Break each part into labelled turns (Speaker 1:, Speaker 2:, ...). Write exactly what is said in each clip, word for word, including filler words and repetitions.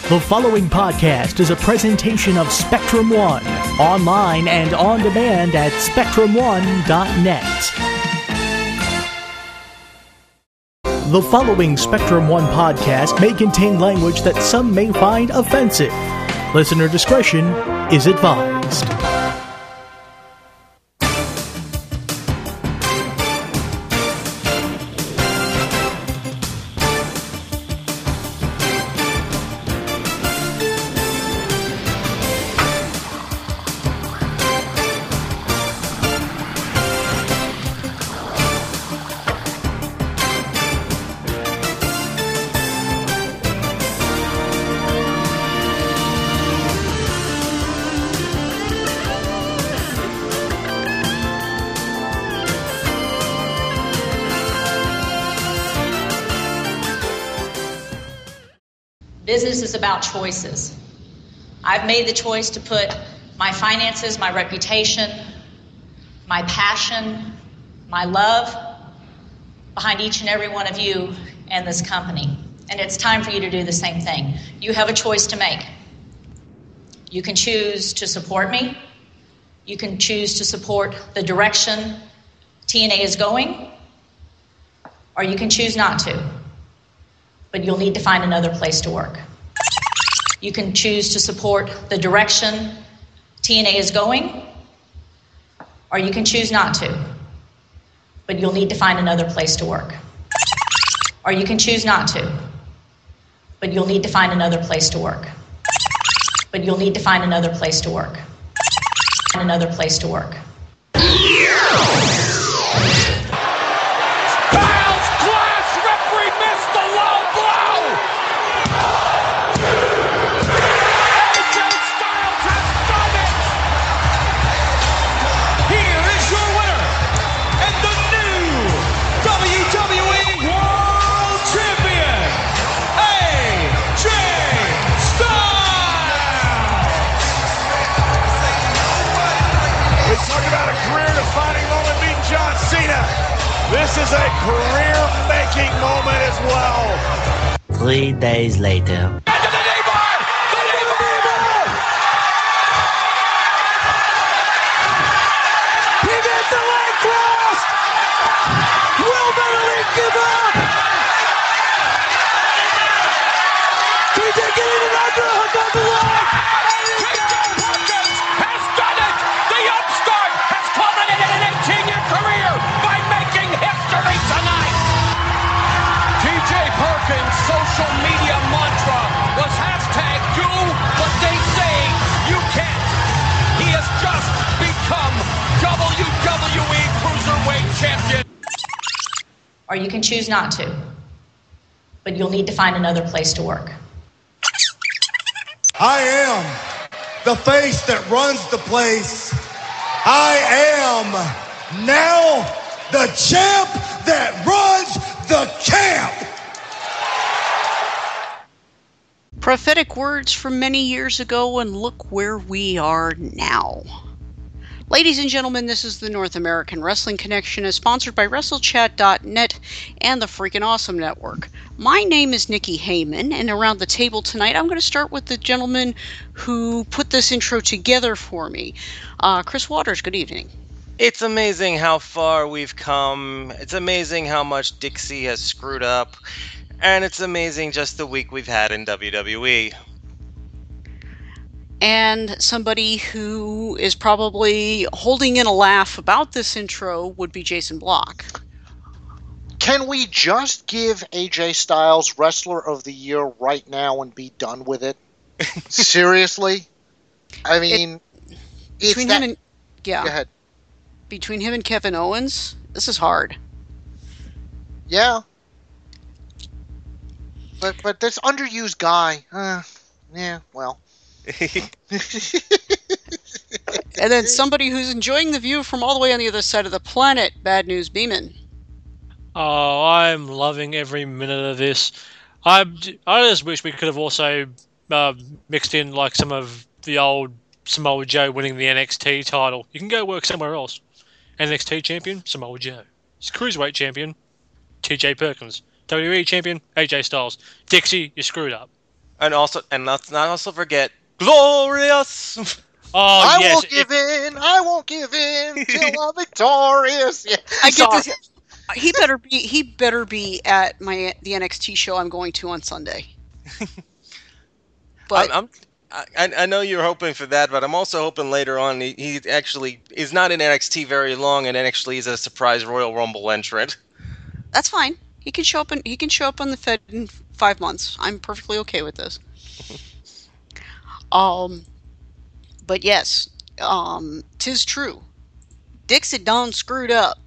Speaker 1: The following podcast is a presentation of Spectrum One, online and on demand at spectrum one dot net. The following Spectrum One podcast may contain language that some may find offensive. Listener discretion is advised.
Speaker 2: Business is about choices. I've made the choice to put my finances, my reputation, my passion, my love behind each and every one of you and this company. And it's time for you to do the same thing. You have a choice to make. You can choose to support me. You can choose to support the direction T N A is going, or you can choose not to. But you'll need to find another place to work. You can choose to support the direction T N A is going, or you can choose not to. But you'll need to find another place to work. Or you can choose not to. But you'll need to find another place to work. But you'll need to find another place to work. Find another place to work.
Speaker 3: This is a career-making moment as well.
Speaker 4: Three days later.
Speaker 3: He gets the leg cross! Will Benedict give up? T J getting an underhook on the leg! T J Perkins has done it! The upstart has culminated an eighteen-year career by making history tonight! T J Perkins' social media mantra was hashtag do what they say you can't. He has just become W W E Cruiserweight Champion.
Speaker 2: Or you can choose not to. But you'll need to find another place to work.
Speaker 5: I am the face that runs the place. I am now the champ that runs the camp.
Speaker 6: Prophetic words from many years ago, and look where we are now. Ladies and gentlemen, this is the North American Wrestling Connection, is sponsored by WrestleChat dot net and the Freaking Awesome Network. My name is Nikki Heyman, and around the table tonight, I'm going to start with the gentleman who put this intro together for me. Uh, Chris Waters, good evening.
Speaker 7: It's amazing how far we've come. It's amazing how much Dixie has screwed up. And it's amazing just the week we've had in W W E.
Speaker 6: And somebody who is probably holding in a laugh about this intro would be Jason Block.
Speaker 8: Can we just give A J Styles Wrestler of the Year right now and be done with it? Seriously? I mean,
Speaker 6: it,
Speaker 8: it's
Speaker 6: between
Speaker 8: that...
Speaker 6: him and yeah,
Speaker 8: Go ahead.
Speaker 6: Between him and Kevin Owens, this is hard.
Speaker 8: Yeah. But but this underused guy, uh, yeah, well.
Speaker 6: And then somebody who's enjoying the view from all the way on the other side of the planet, Bad News Beeman.
Speaker 9: Oh, I'm loving every minute of this. I, I just wish we could have also uh, mixed in like some of the old Samoa Joe winning the N X T title. You can go work somewhere else. N X T champion, Samoa Joe. Cruiserweight champion, T J Perkins. W W E champion, A J Styles. Dixie, you screwed up.
Speaker 7: And also, and let's not also forget, glorious.
Speaker 9: Oh,
Speaker 8: I
Speaker 9: yes.
Speaker 8: won't give in. I won't give in till I'm victorious. Yeah.
Speaker 6: I get
Speaker 8: Sorry.
Speaker 6: this. He better be. He better be at my the N X T show I'm going to on Sunday. But
Speaker 7: I'm, I'm I, I know you're hoping for that, but I'm also hoping later on he, he actually is not in N X T very long, and actually is a surprise Royal Rumble entrant.
Speaker 6: that's fine. He can show up in he can show up on the Fed in five months. I'm perfectly okay with this. um, but yes, um, 'tis true. Dixie Dawn screwed up.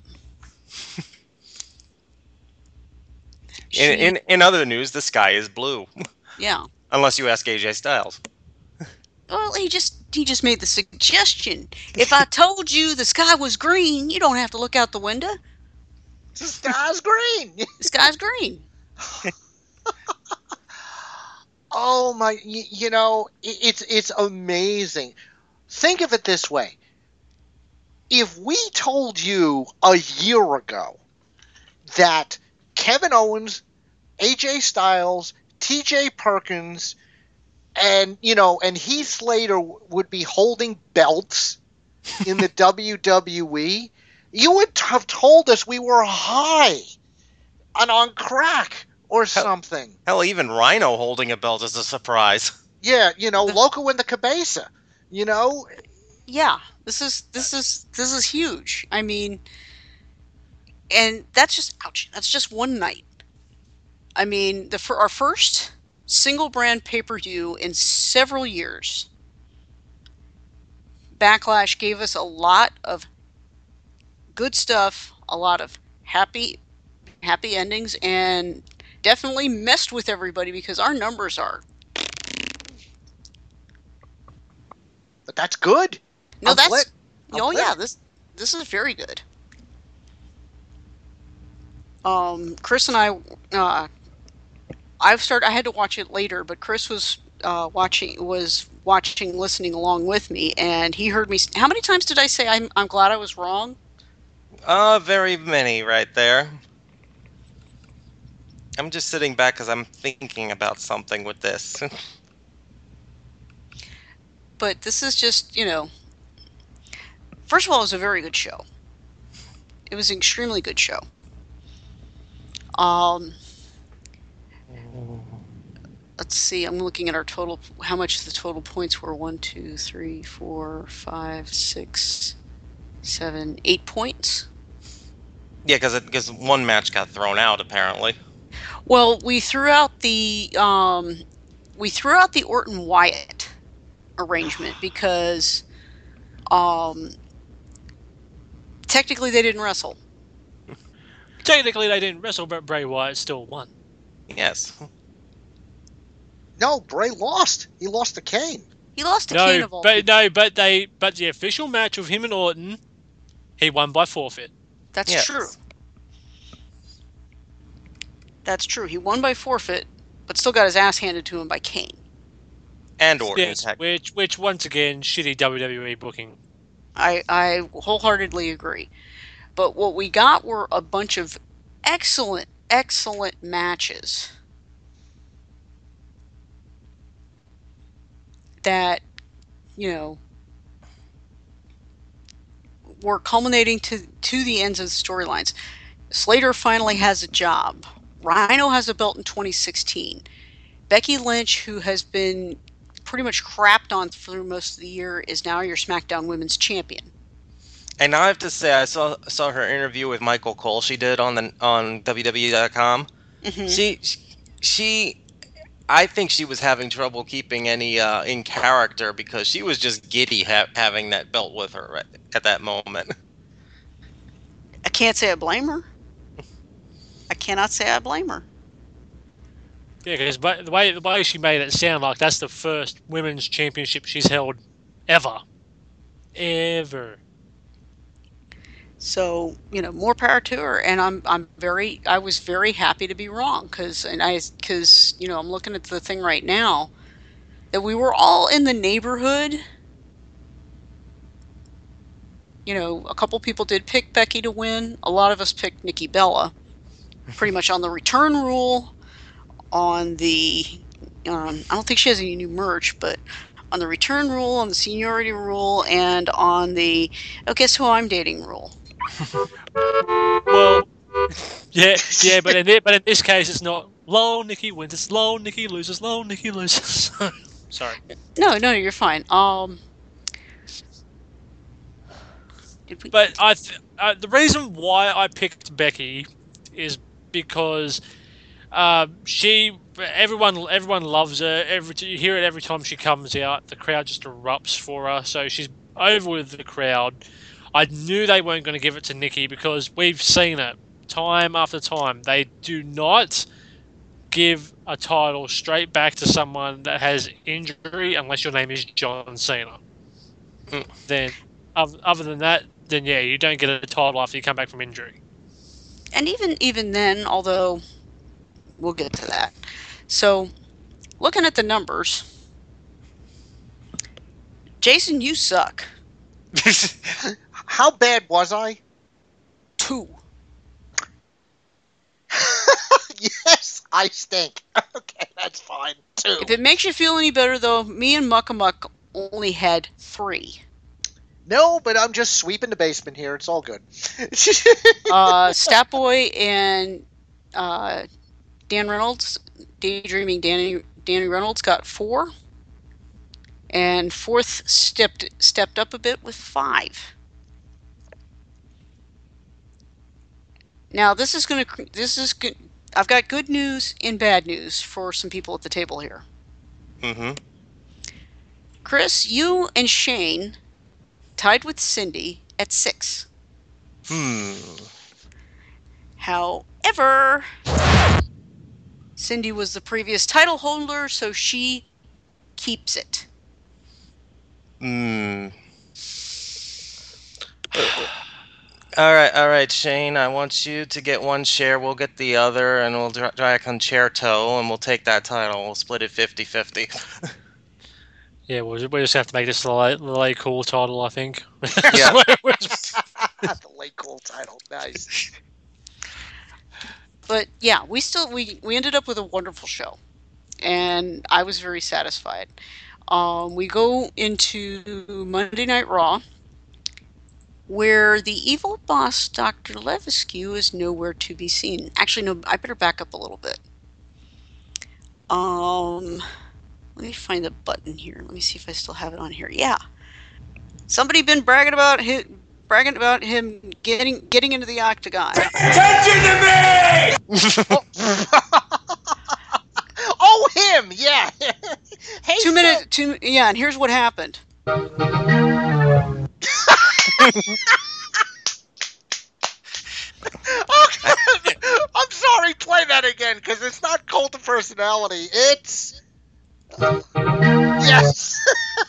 Speaker 6: She-
Speaker 7: In, in in other news, the sky is blue,
Speaker 6: yeah.
Speaker 7: unless you ask A J Styles.
Speaker 6: Well, he just he just made the suggestion. If I told you the sky was green, you don't have to look out the window.
Speaker 8: The sky's green.
Speaker 6: The sky's green.
Speaker 8: Oh my! You, you know, it, it's it's amazing. Think of it this way: if we told you a year ago that Kevin Owens, A J Styles, T J Perkins, and you know, and Heath Slater would be holding belts in the W W E, you would have told us we were high and on crack or something.
Speaker 7: Hell, even Rhino holding a belt is a surprise.
Speaker 8: Yeah, you know, Loco in the Cabeza. You know,
Speaker 6: Yeah, this is this is this is huge. I mean, and that's just ouch. That's just one night. I mean, the for our first single brand pay per view in several years. Backlash gave us a lot of good stuff, a lot of happy happy endings, and definitely messed with everybody because our numbers are
Speaker 8: but that's good.
Speaker 6: no
Speaker 8: I'm
Speaker 6: that's
Speaker 8: glad- I'm
Speaker 6: oh
Speaker 8: glad.
Speaker 6: yeah this this is very good. Um, Chris and I, uh, I've started. I had to watch it later, but Chris was uh, watching, was watching, listening along with me, and he heard me. How many times did I say I'm? I'm glad I was wrong?
Speaker 7: Uh, very many right there. I'm just sitting back because I'm thinking about something with this.
Speaker 6: But this is just, you know. First of all, it was a very good show. It was an extremely good show. Um. Let's see. I'm looking at our total. How much the total points were? One, two, three, four, five, six, seven, eight points.
Speaker 7: Yeah, because because one match got thrown out apparently.
Speaker 6: Well, we threw out the um, we threw out the Orton Wyatt arrangement because um, technically they didn't wrestle.
Speaker 9: Technically, they didn't wrestle, but Bray Wyatt still won.
Speaker 7: Yes.
Speaker 8: No, Bray lost. He lost to Kane.
Speaker 6: He lost to Kane
Speaker 9: No,
Speaker 6: of all
Speaker 9: but
Speaker 6: people.
Speaker 9: no, but they, but the official match of him and Orton, he won by forfeit.
Speaker 6: That's
Speaker 7: Yes.
Speaker 6: true. That's true. He won by forfeit, but still got his ass handed to him by Kane.
Speaker 7: And Orton.
Speaker 9: Yes,
Speaker 7: tech-
Speaker 9: which, which once again, shitty W W E booking.
Speaker 6: I, I wholeheartedly agree. But what we got were a bunch of excellent, excellent matches that, you know, were culminating to, to the ends of the storylines. Slater finally has a job. Rhino has a belt in twenty sixteen. Becky Lynch, who has been pretty much crapped on through most of the year, is now your SmackDown Women's Champion.
Speaker 7: And I have to say, I saw saw her interview with Michael Cole. She did on the on W W E dot com.
Speaker 6: Mhm.
Speaker 7: She she, I think she was having trouble keeping any uh, in character because she was just giddy ha- having that belt with her right at that moment.
Speaker 6: I can't say I blame her. I cannot say I blame her.
Speaker 9: Yeah, because the way the way she made it sound like that's the first women's championship she's held ever, ever.
Speaker 6: So, you know, more power to her, and I'm I'm very I was very happy to be wrong because and I because you know I'm looking at the thing right now that we were all in the neighborhood. You know, a couple people did pick Becky to win. A lot of us picked Nikki Bella, pretty much on the return rule, on the Um, I don't think she has any new merch, but on the return rule, on the seniority rule, and on the oh, guess who I'm dating rule.
Speaker 9: Well, yeah, yeah, but in it, but in this case, it's not low Nikki wins. It's low Nikki loses. Low Nikki loses. Sorry.
Speaker 6: No, no, you're fine. Um, did we...
Speaker 9: But I, th- uh, the reason why I picked Becky is because uh, she, everyone, everyone loves her. Every you hear it every time she comes out. The crowd just erupts for her. So she's over with the crowd. I knew they weren't going to give it to Nikki because we've seen it time after time. They do not give a title straight back to someone that has injury unless your name is John Cena. Mm. Then, other than that, then yeah, you don't get a title after you come back from injury.
Speaker 6: And even even then, although we'll get to that. So, looking at the numbers, Jason, you suck.
Speaker 8: How bad was I?
Speaker 6: Two.
Speaker 8: Yes, I stink. Okay, that's fine. Two.
Speaker 6: If it makes you feel any better, though, me and Muckamuck only had three.
Speaker 8: No, but I'm just sweeping the basement here. It's all good.
Speaker 6: uh, Statboy and uh, Dan Reynolds, Daydreaming Danny, Danny Reynolds, got four. And fourth stepped stepped up a bit with five. Now this is gonna this is good. I've got good news and bad news for some people at the table here.
Speaker 7: Mm-hmm.
Speaker 6: Chris, you and Shane tied with Cindy at six.
Speaker 7: Hmm.
Speaker 6: However, Cindy was the previous title holder, so she keeps it.
Speaker 7: Hmm. All right, all right, Shane. I want you to get one share. We'll get the other, and we'll try a concerto, and we'll take that title. We'll split it fifty-fifty.
Speaker 9: Yeah, we'll, we just have to make this the late, the late cool title, I think.
Speaker 8: Yeah. The late cool title, nice.
Speaker 6: But yeah, we still we we ended up with a wonderful show, and I was very satisfied. Um, we go into Monday Night Raw, where the evil boss, Doctor Levesque, is nowhere to be seen. Actually, no, I better back up a little bit. Um, let me find the button here. Let me see if I still have it on here. Yeah, somebody been bragging about him, bragging about him getting getting into the octagon.
Speaker 3: Attention to me!
Speaker 8: Oh, him, yeah. Hey,
Speaker 6: two minutes, two, yeah, and here's what happened.
Speaker 8: Okay. I'm sorry, play that again, because it's not Cult of Personality. It's... Uh, yes.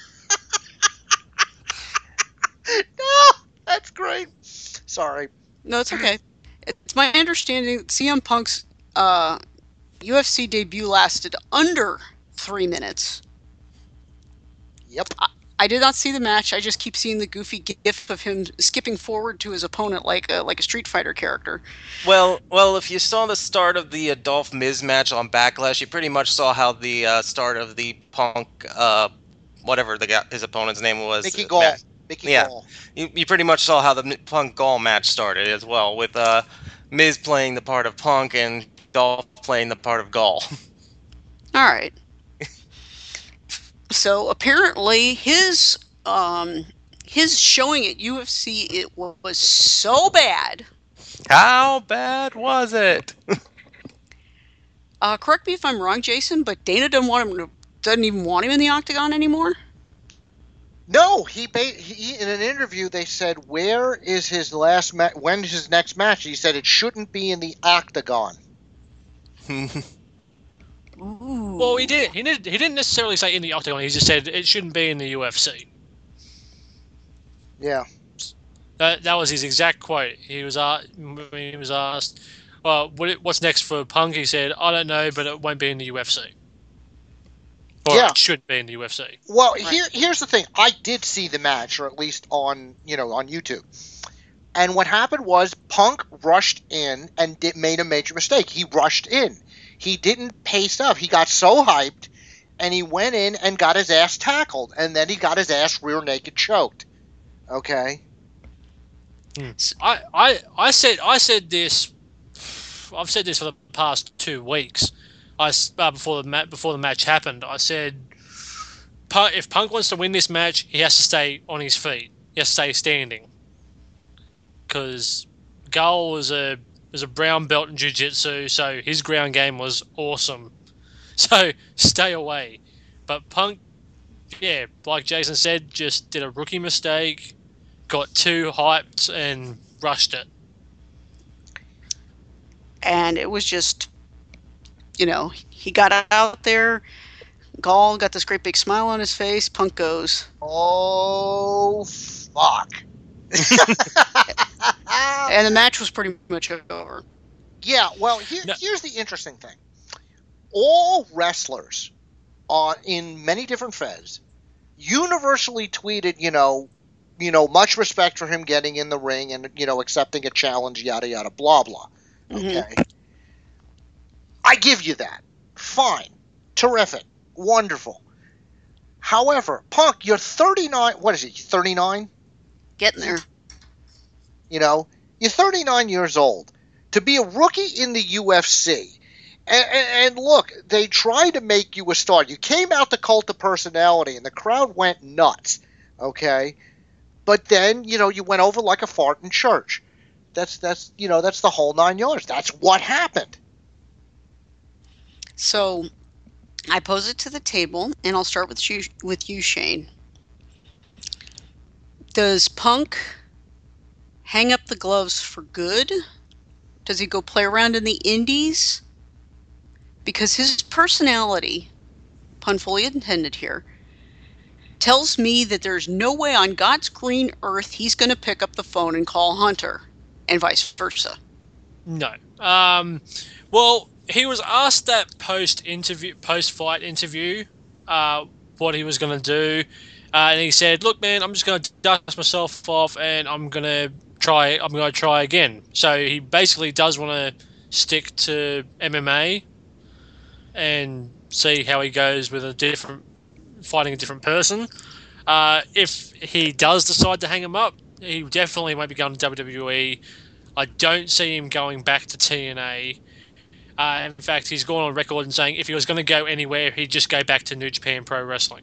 Speaker 8: No, that's great. Sorry.
Speaker 6: No, it's okay. It's my understanding that C M Punk's uh, U F C debut lasted under three minutes.
Speaker 8: Yep.
Speaker 6: I, I did not see the match. I just keep seeing the goofy gif of him skipping forward to his opponent like a, like a Street Fighter character.
Speaker 7: Well, well, if you saw the start of the uh, Dolph Miz match on Backlash, you pretty much saw how the uh, start of the Punk, uh, whatever the guy, his opponent's name was.
Speaker 8: Mickey
Speaker 7: uh,
Speaker 8: Gall.
Speaker 7: match.
Speaker 8: Mickey
Speaker 7: yeah.
Speaker 8: Gall.
Speaker 7: You, you pretty much saw how the Punk Gall match started as well, with uh, Miz playing the part of Punk and Dolph playing the part of Gall.
Speaker 6: All right. So apparently his um, his showing at U F C it was so bad.
Speaker 7: How bad was it?
Speaker 6: uh, correct me if I'm wrong, Jason, but Dana doesn't want him to, doesn't even want him in the octagon anymore.
Speaker 8: No, he, ba- he in an interview they said, "Where is his last match? When is his next match?" He said it shouldn't be in the octagon.
Speaker 6: Ooh.
Speaker 9: Well, he did. He did. He didn't necessarily say in the octagon. He just said it shouldn't be in the U F C.
Speaker 8: Yeah.
Speaker 9: That that was his exact quote. He was uh, he was asked, "Well, what, what's next for Punk?" He said, "I don't know, but it won't be in the U F C. Or
Speaker 8: Yeah.
Speaker 9: it shouldn't be in the U F C."
Speaker 8: Well, here here's the thing. I did see the match, or at least on you know on YouTube. And what happened was Punk rushed in and did, made a major mistake. He rushed in. He didn't pace up. He got so hyped and he went in and got his ass tackled, and then he got his ass rear naked choked. Okay.
Speaker 9: I, I I said I said this. I've said this for the past two weeks. I uh, before the ma- before the match happened. I said, if Punk wants to win this match, he has to stay on his feet. He has to stay standing. Because Gull was a was a brown belt in jiu-jitsu, so his ground game was awesome. So stay away. But Punk, yeah, like Jason said, just did a rookie mistake, got too hyped and rushed it.
Speaker 6: And it was just, you know, he got out there, Gall got this great big smile on his face, Punk goes,
Speaker 8: oh, fuck.
Speaker 6: And the match was pretty much over.
Speaker 8: Yeah, well, here,
Speaker 9: No.
Speaker 8: here's the interesting thing. All wrestlers on in many different feds universally tweeted, you know, you know, much respect for him getting in the ring and, you know, accepting a challenge, yada, yada, blah, blah. Okay. Mm-hmm. I give you that. Fine. Terrific. Wonderful. However, Punk, you're thirty-nine. What is it? thirty-nine?
Speaker 6: Getting there.
Speaker 8: You know, you're thirty-nine years old. To be a rookie in the U F C. And, and, and look, they tried to make you a star. You came out the Cult of Personality, and the crowd went nuts. Okay? But then, you know, you went over like a fart in church. That's, that's you know, that's the whole nine yards. That's what happened.
Speaker 6: So, I pose it to the table, and I'll start with you, with you, Shane. Does Punk hang up the gloves for good? Does he go play around in the indies? Because his personality, pun fully intended here, tells me that there's no way on God's green earth he's going to pick up the phone and call Hunter, and vice versa.
Speaker 9: No. Um, well, he was asked that post interview, post fight interview, uh, what he was going to do, uh, and he said, "Look, man, I'm just going to dust myself off, and I'm going to try. I'm going to try again." So he basically does want to stick to M M A and see how he goes with a different fighting a different person. Uh, if he does decide to hang him up, he definitely won't be going to W W E. I don't see him going back to T N A. Uh, in fact, he's gone on record and saying if he was going to go anywhere, he'd just go back to New Japan Pro Wrestling.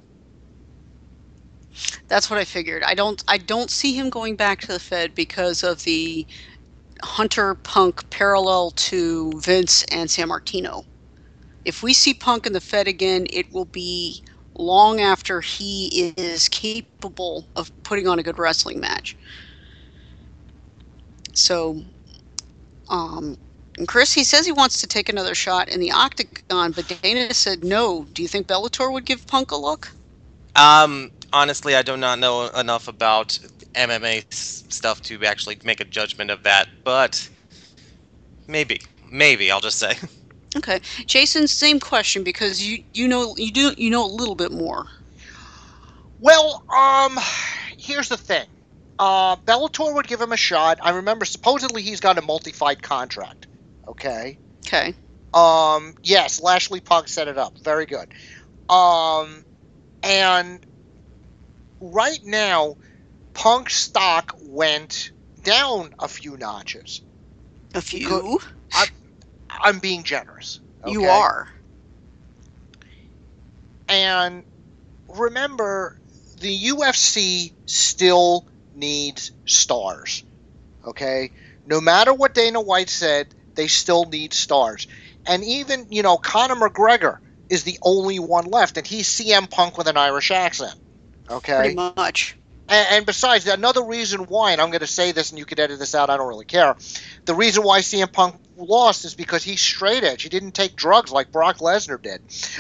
Speaker 6: That's what I figured. I don't I don't see him going back to the Fed because of the Hunter Punk parallel to Vince and San Martino. If we see Punk in the Fed again, it will be long after he is capable of putting on a good wrestling match. So, um, and Chris, he says he wants to take another shot in the Octagon, but Dana said no. Do you think Bellator would give Punk a look?
Speaker 7: Um, honestly, I do not know enough about M M A s- stuff to actually make a judgment of that, but maybe, maybe I'll just say.
Speaker 6: Okay, Jason, same question because you you know you do you know a little bit more.
Speaker 8: Well, um, here's the thing. Uh, Bellator would give him a shot. I remember supposedly he's got a multi-fight contract. Okay.
Speaker 6: Okay.
Speaker 8: Um, yes, Lashley Punk set it up. Very good. Um, and right now, Punk's stock went down a few notches.
Speaker 6: A few?
Speaker 8: I'm, I'm being generous. Okay?
Speaker 6: You are.
Speaker 8: And remember, the U F C still needs stars. Okay? No matter what Dana White said, they still need stars. And even, you know, Conor McGregor is the only one left, and he's C M Punk with an Irish accent. Okay?
Speaker 6: Pretty much.
Speaker 8: And, and besides, another reason why, and I'm going to say this and you could edit this out, I don't really care. The reason why C M Punk lost is because he's straight edge. He didn't take drugs like Brock Lesnar did.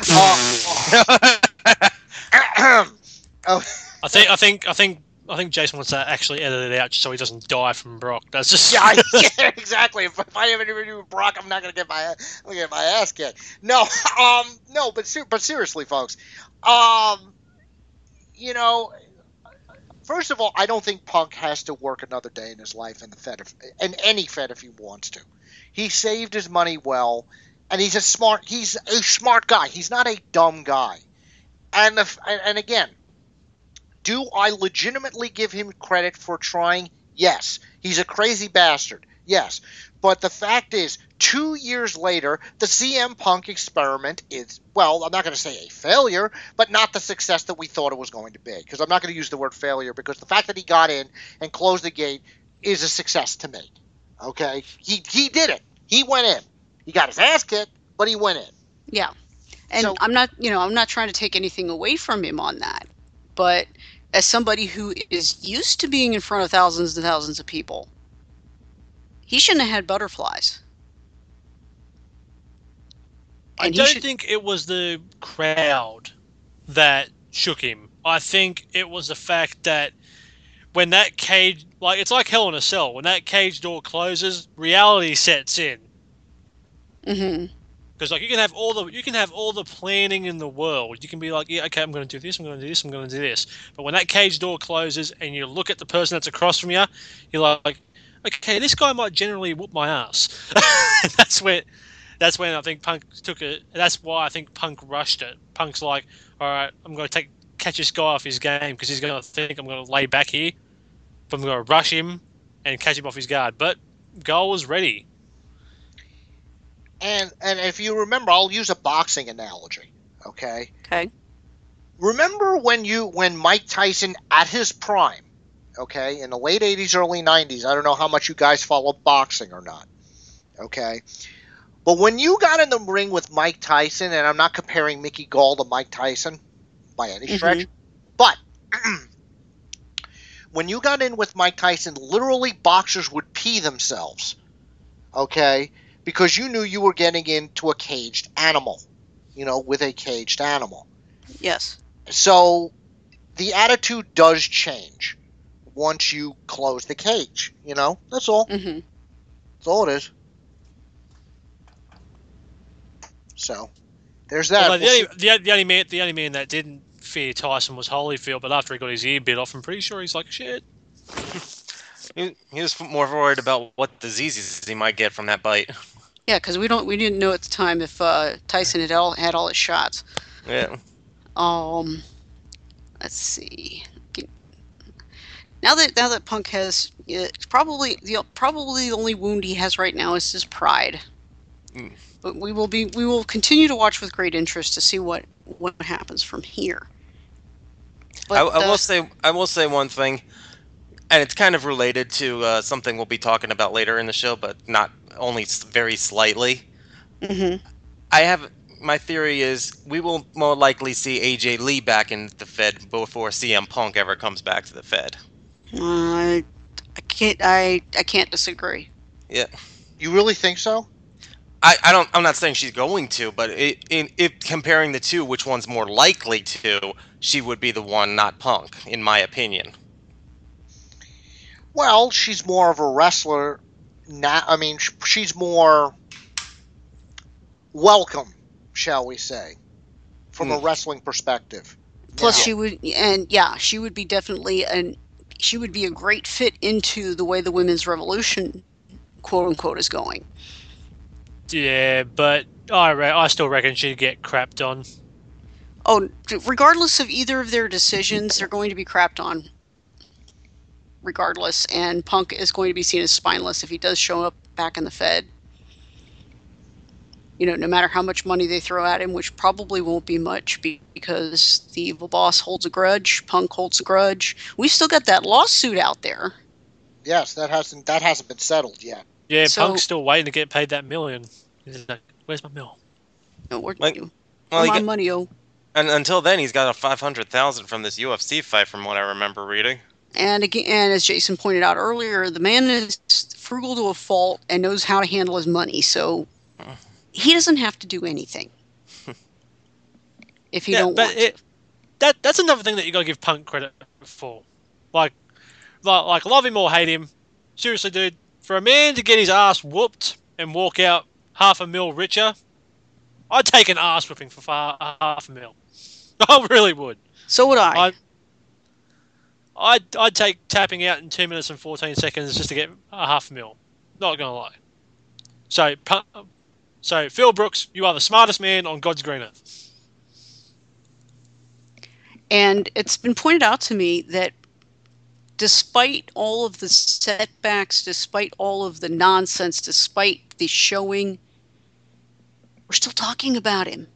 Speaker 8: Uh, oh.
Speaker 9: I think, I think, I think, I think Jason wants to actually edit it out so he doesn't die from Brock. That's just
Speaker 8: yeah, I, yeah, exactly. If, if I have an interview with Brock, I'm not going to get my I'm gonna get my ass kicked. No, um, no, but ser- but seriously, folks, um, you know. First of all, I don't think Punk has to work another day in his life in the Fed, if, in any Fed if he wants to. He saved his money well, and he's a smart. He's a smart guy. He's not a dumb guy. and the, and again, do I legitimately give him credit for trying? Yes. He's a crazy bastard. Yes. But the fact is, two years later, the C M Punk experiment is, well, I'm not going to say a failure, but not the success that we thought it was going to be. Because I'm not going to use the word failure, because the fact that he got in and closed the gate is a success to me. Okay? He he did it. He went in. He got his ass kicked, but he went in.
Speaker 6: Yeah. And
Speaker 8: So-
Speaker 6: I'm not, you know, I'm not trying to take anything away from him on that. But as somebody who is used to being in front of thousands and thousands of people, he shouldn't have had butterflies.
Speaker 9: I
Speaker 6: And he
Speaker 9: don't
Speaker 6: should-
Speaker 9: think it was the crowd that shook him. I think it was the fact that when that cage, like, it's like Hell in a Cell. When that cage door closes, reality sets in.
Speaker 6: Mhm.
Speaker 9: Because like you can have all the you can have all the planning in the world. You can be like, yeah, okay, I'm going to do this, I'm going to do this, I'm going to do this. But when that cage door closes and you look at the person that's across from you, you're like, okay, this guy might generally whoop my ass. that's when, that's when I think Punk took it. That's why I think Punk rushed it. Punk's like, all right, I'm going to take catch this guy off his game because he's going to think I'm going to lay back here, but I'm going to rush him and catch him off his guard. But goal was ready.
Speaker 8: And and if you remember, I'll use a boxing analogy, okay?
Speaker 6: Okay.
Speaker 8: Remember when you when Mike Tyson at his prime, okay, in the late eighties, early nineties, I don't know how much you guys follow boxing or not, okay? But when you got in the ring with Mike Tyson, and I'm not comparing Mickey Gall to Mike Tyson by any stretch,
Speaker 6: Mhm.
Speaker 8: but when you got in with Mike Tyson, literally boxers would pee themselves, okay? Because you knew you were getting into a caged animal, you know, with a caged animal.
Speaker 6: Yes.
Speaker 8: So the attitude does change once you close the cage, you know? That's all.
Speaker 6: Mhm.
Speaker 8: That's all it is. So there's that.
Speaker 9: Although the,
Speaker 8: We'll
Speaker 9: only, the, the only man, the only man that didn't fear Tyson was Holyfield, but after he got his ear bit off, I'm pretty sure he's like, shit.
Speaker 7: He, he was more worried about what diseases he might get from that bite.
Speaker 6: Yeah, because we don't we didn't know at the time if uh, Tyson had all had all his shots.
Speaker 7: Yeah.
Speaker 6: Um, let's see. Now that now that Punk has uh, probably the probably the only wound he has right now is his pride.
Speaker 7: Mm.
Speaker 6: But we will be we will continue to watch with great interest to see what what happens from here. But,
Speaker 7: I, I
Speaker 6: uh,
Speaker 7: will say I will say one thing, and it's kind of related to uh, something we'll be talking about later in the show, but not only s- very slightly.
Speaker 6: mhm.
Speaker 7: I have my theory is we will more likely see A J Lee back in the Fed before C M Punk ever comes back to the Fed.
Speaker 6: I I can't I I can't disagree.
Speaker 7: Yeah.
Speaker 8: You really think so?
Speaker 7: I, I don't. I'm not saying she's going to, but it, in it comparing the two, which one's more likely to? She would be the one, not Punk, in my opinion.
Speaker 8: Well, she's more of a wrestler. Now, I mean, sh- she's more welcome, shall we say, from a
Speaker 7: Mm.
Speaker 8: wrestling perspective.
Speaker 6: Plus,
Speaker 8: Yeah.
Speaker 6: she would, and yeah, she would be definitely an, she would be a great fit into the way the women's revolution, quote unquote, is going.
Speaker 9: Yeah, but I re- I still reckon she'd get crapped on.
Speaker 6: Oh, regardless of either of their decisions, they're going to be crapped on. Regardless, and Punk is going to be seen as spineless if he does show up back in the Fed. You know, no matter how much money they throw at him, which probably won't be much be- because the evil boss holds a grudge, Punk holds a grudge. We've still got that lawsuit out there.
Speaker 8: Yes, that hasn't that hasn't been settled yet.
Speaker 9: Yeah,
Speaker 6: So-
Speaker 9: Punk's still waiting to get paid that million. He's like, where's my mill?
Speaker 6: No, where,
Speaker 7: Like-
Speaker 6: where
Speaker 7: Well, he
Speaker 6: my
Speaker 7: get-
Speaker 6: money, oh.
Speaker 7: and until then, he's got a five hundred thousand from this U F C fight, from what I remember reading.
Speaker 6: And again, and as Jason pointed out earlier, the man is frugal to a fault and knows how to handle his money, so he doesn't have to do anything if he
Speaker 9: yeah,
Speaker 6: don't
Speaker 9: but
Speaker 6: want
Speaker 9: it,
Speaker 6: to.
Speaker 9: that that's another thing that you got to give Punk credit for. Like, like, like, love him or hate him, seriously, dude. For a man to get his ass whooped and walk out half a mil richer, I'd take an ass whipping for far, half a mil. I really would.
Speaker 6: So would I.
Speaker 9: I'd, I'd, I'd take tapping out in two minutes and fourteen seconds just to get a half a mil. Not gonna lie. So, Punk- so Phil Brooks, you are the smartest man on God's green earth.
Speaker 6: And it's been pointed out to me that despite all of the setbacks, despite all of the nonsense, despite the showing, we're still talking about him.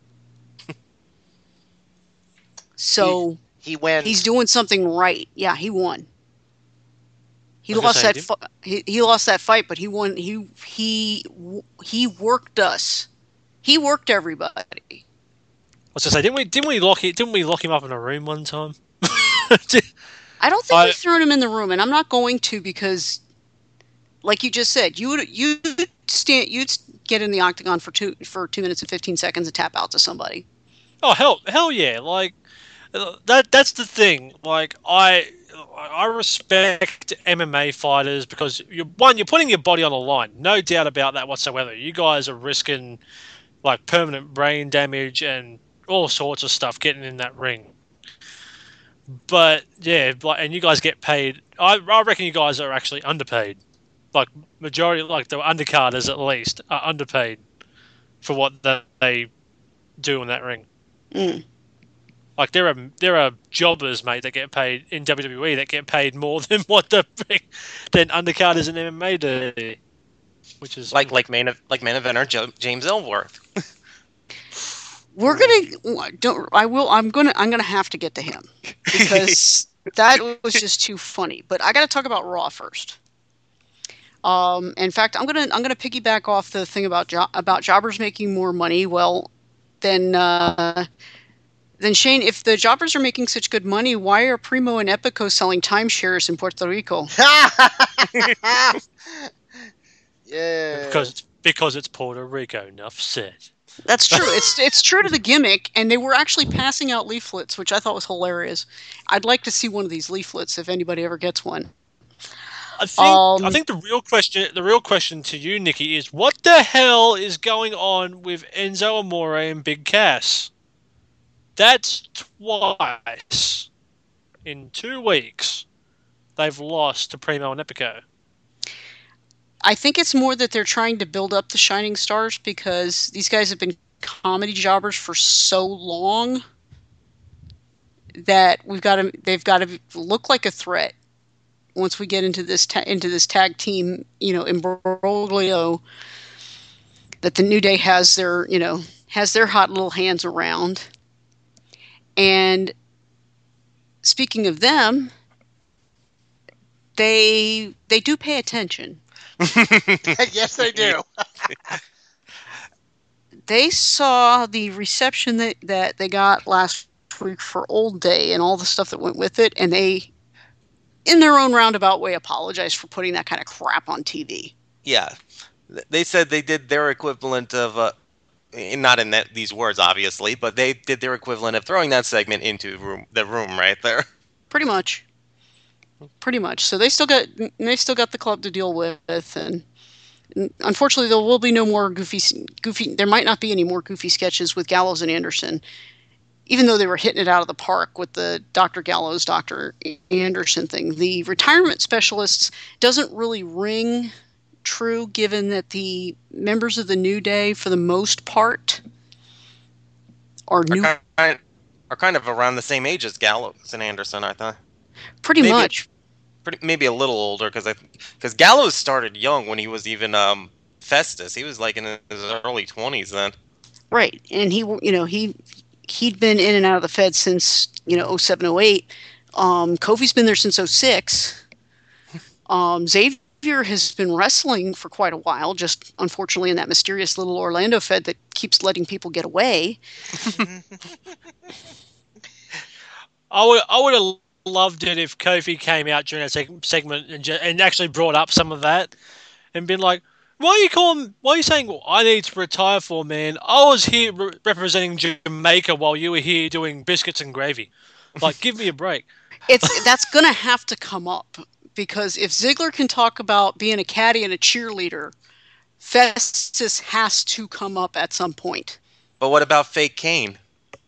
Speaker 6: So
Speaker 8: he, he wins.
Speaker 6: He's doing something right. Yeah, he won. He
Speaker 9: I was
Speaker 6: lost
Speaker 9: gonna
Speaker 6: that.
Speaker 9: say,
Speaker 6: Fi- he he lost that fight, but he won. He he he worked us. He worked everybody.
Speaker 9: I was gonna say, didn't we didn't we lock it? Didn't we lock him up in a room one time?
Speaker 6: I don't think
Speaker 9: I-
Speaker 6: we've thrown him in the room, and I'm not going to because, like you just said, you would you stand you'd get in the octagon for two for two minutes and fifteen seconds and tap out to somebody.
Speaker 9: Oh hell, hell yeah! Like that. That's the thing. Like I, I respect M M A fighters because you one, you're putting your body on the line. No doubt about that whatsoever. You guys are risking like permanent brain damage and all sorts of stuff getting in that ring. But yeah, like, and you guys get paid. I, I reckon you guys are actually underpaid. Like majority, like the undercarders at least, are underpaid for what they do in that ring.
Speaker 6: Mm.
Speaker 9: Like there are there are jobbers, mate, that get paid in W W E that get paid more than what the than undercarders in M M A do, which is
Speaker 7: Like like main like main eventer Jo- James Ellsworth.
Speaker 6: We're gonna don't I will I'm gonna I'm gonna have to get to him because that was just too funny. But I got to talk about Raw first. Um, in fact, I'm gonna I'm gonna piggyback off the thing about jo- about jobbers making more money. Well, then uh, then Shane, if the jobbers are making such good money, why are Primo and Epico selling timeshares in Puerto Rico?
Speaker 8: Yeah.
Speaker 9: because it's because it's Puerto Rico. Enough said.
Speaker 6: That's true. It's it's true to the gimmick, and they were actually passing out leaflets, which I thought was hilarious. I'd like to see one of these leaflets if anybody ever gets one.
Speaker 9: I think
Speaker 6: Um,
Speaker 9: I think the real question the real question to you, Nikki, is what the hell is going on with Enzo Amore and Big Cass? That's twice in two weeks they've lost to Primo and Epico.
Speaker 6: I think it's more that they're trying to build up the Shining Stars because these guys have been comedy jobbers for so long that we've got to they've got to look like a threat once we get into this ta- into this tag team, you know, imbroglio that the New Day has their, you know, has their hot little hands around. And speaking of them, they they do pay attention.
Speaker 8: Yes, they do.
Speaker 6: They saw the reception that, that they got last week for Old Day and all the stuff that went with it, and they, in their own roundabout way, apologized for putting that kind of crap on T V.
Speaker 7: Yeah, they said they did their equivalent of, uh, not in that, these words obviously, but they did their equivalent of throwing that segment into room, the room right there.
Speaker 6: Pretty much. Pretty much. So they still got they still got the club to deal with, and unfortunately there will be no more goofy goofy. There might not be any more goofy sketches with Gallows and Anderson, even though they were hitting it out of the park with the Doctor Gallows, Doctor Anderson thing. The retirement specialists doesn't really ring true, given that the members of the New Day, for the most part, are new.
Speaker 7: Are kind, are kind of around the same age as Gallows and Anderson, I thought.
Speaker 6: Pretty
Speaker 7: maybe,
Speaker 6: much.
Speaker 7: Pretty, maybe a little older, because I because Gallows started young when he was even um, Festus. He was like in his early twenties then.
Speaker 6: Right, and he, you know, he he'd been in and out of the Fed since, you know, oh seven, oh eight. Um, Kofi's been there since oh six. Um, Xavier has been wrestling for quite a while, just unfortunately in that mysterious little Orlando Fed that keeps letting people get away.
Speaker 9: I would I would have loved it if Kofi came out during that seg- segment and, ju- and actually brought up some of that and been like, why are you calling, why are you saying, well, I need to retire for, man? I was here re- representing Jamaica while you were here doing biscuits and gravy. Like, give me a break.
Speaker 6: It's that's going to have to come up, because if Ziggler can talk about being a caddy and a cheerleader, Festus has to come up at some point.
Speaker 7: But what about fake Kane?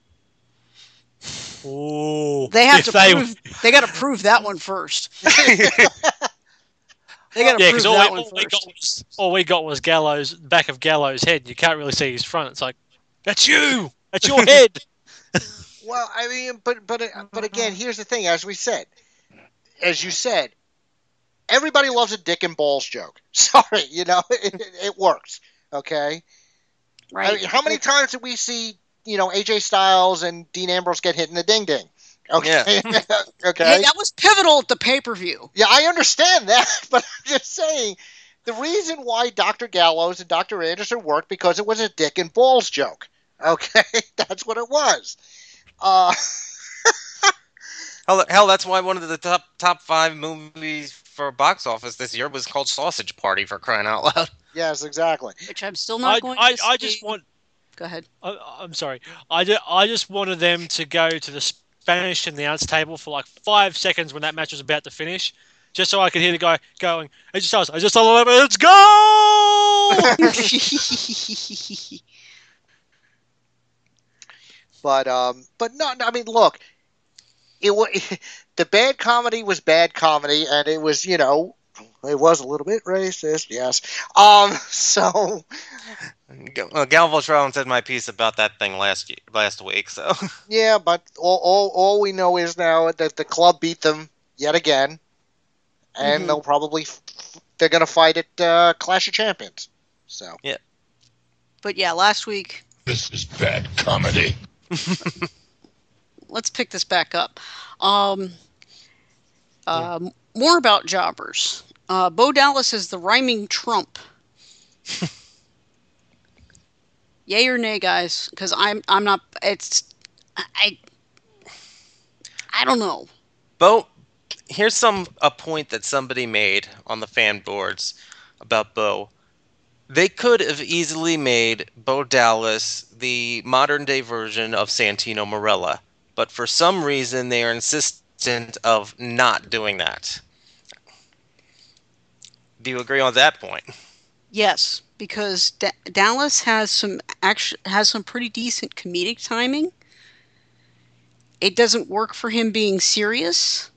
Speaker 9: Ooh,
Speaker 6: They have
Speaker 9: if
Speaker 6: to
Speaker 9: they-
Speaker 6: prove. They got to prove that one first. They got to
Speaker 9: Yeah,
Speaker 6: prove
Speaker 9: because all,
Speaker 6: that
Speaker 9: we,
Speaker 6: one
Speaker 9: all, we got
Speaker 6: first.
Speaker 9: was, all we got was Gallows, back of Gallows' head. You can't really see his front. It's like, that's you! That's your head!
Speaker 8: Well, I mean, but but but again, here's the thing. As we said, as you said, everybody loves a dick and balls joke. Sorry, you know, it, it, it works. Okay.
Speaker 6: Right.
Speaker 8: I mean, how many times did we see, you know, A J Styles and Dean Ambrose get hit in the ding ding? Okay.
Speaker 7: Yeah.
Speaker 8: Okay.
Speaker 6: Hey, that was pivotal at the pay-per-view.
Speaker 8: Yeah, I understand that, but I'm just saying the reason why Doctor Gallows and Doctor Anderson worked because it was a dick and balls joke. Okay, that's what it was. Uh,
Speaker 7: hell, hell, that's why one of the top top five movies for box office this year was called Sausage Party, for crying out loud.
Speaker 8: Yes, exactly.
Speaker 6: Which I'm still not
Speaker 9: I,
Speaker 6: going
Speaker 9: I,
Speaker 6: to
Speaker 9: I
Speaker 6: see.
Speaker 9: just want.
Speaker 6: Go ahead.
Speaker 9: I, I'm sorry. I, ju- I just wanted them to go to the Spanish announce table for like five seconds when that match was about to finish, just so I could hear the guy going, "I just I just told him, let's go!"
Speaker 8: But um, but no, no, I mean, look, it was the bad comedy was bad comedy, and it was, you know, it was a little bit racist, yes. Um, so
Speaker 7: Well, Galvatron said my piece about that thing last year, last week. So
Speaker 8: yeah, but all, all all we know is now that the club beat them yet again, and
Speaker 6: Mhm.
Speaker 8: they'll probably they're gonna fight at uh, Clash of Champions. So
Speaker 7: yeah.
Speaker 6: But yeah, last week.
Speaker 5: This is bad comedy.
Speaker 6: Let's pick this back up. Um, uh, more about jobbers. Uh, Bo Dallas is the rhyming Trump. Yay or nay, guys? Because I'm I'm not. It's I. I don't know.
Speaker 7: Bo, here's some a point that somebody made on the fan boards about Bo. They could have easily made Bo Dallas the modern day version of Santino Marella, but for some reason they are insistent of not doing that. Do you agree on that point?
Speaker 6: Yes, because D- Dallas has some actually has some pretty decent comedic timing. It doesn't work for him being serious.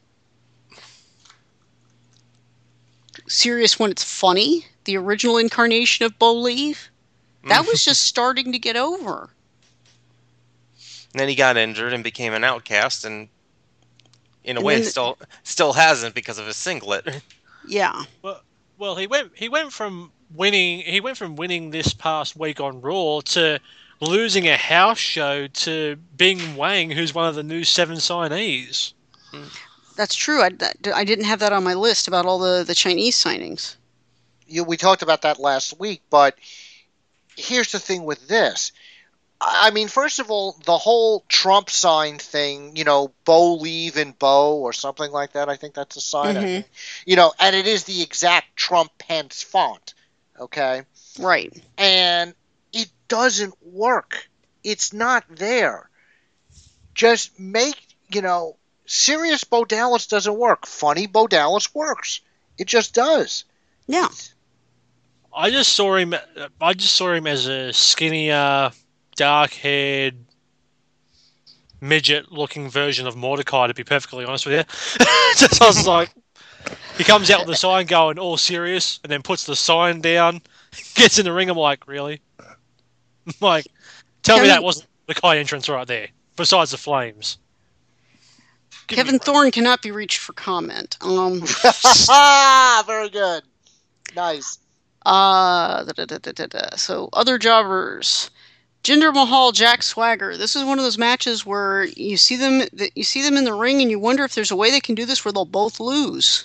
Speaker 6: Serious when it's funny. The original incarnation of Bo Leave, that was just starting to get over.
Speaker 7: And then he got injured and became an outcast, and in a
Speaker 6: And
Speaker 7: way
Speaker 6: then-
Speaker 7: still still hasn't because of his singlet.
Speaker 6: Yeah.
Speaker 9: Well, well, he went he went from winning he went from winning this past week on Raw to losing a house show to Bing Wang, who's one of the new seven signees.
Speaker 6: That's true. I, that, I didn't have that on my list about all the, the Chinese signings.
Speaker 8: you, we talked about that last week, but here's the thing with this. I mean, first of all, the whole Trump sign thing, you know, Bo Leave and Bo or something like that. I think that's a sign.
Speaker 6: Mhm.
Speaker 8: You know, and it is the exact Trump Pence font. Okay.
Speaker 6: Right.
Speaker 8: And it doesn't work. It's not there. Just make, you know, serious Bo Dallas doesn't work. Funny Bo Dallas works. It just does.
Speaker 6: Yeah.
Speaker 9: I just saw him. I just saw him as a skinnier, dark-haired, midget-looking version of Mordecai. To be perfectly honest with you, just I was like, he comes out with the sign going all serious, and then puts the sign down, gets in the ring. I'm like, really? I'm like, tell me
Speaker 6: Kevin-
Speaker 9: that wasn't the Mordecai entrance right there. Besides the flames. Give me
Speaker 6: Kevin Thorne cannot be reached for comment. Um,
Speaker 8: Very good. Nice.
Speaker 6: uh, da, da, da, da, da, da. So, other jobbers. Jinder Mahal, Jack Swagger. This is one of those matches where you see them that you see them in the ring and you wonder if there's a way they can do this where they'll both lose.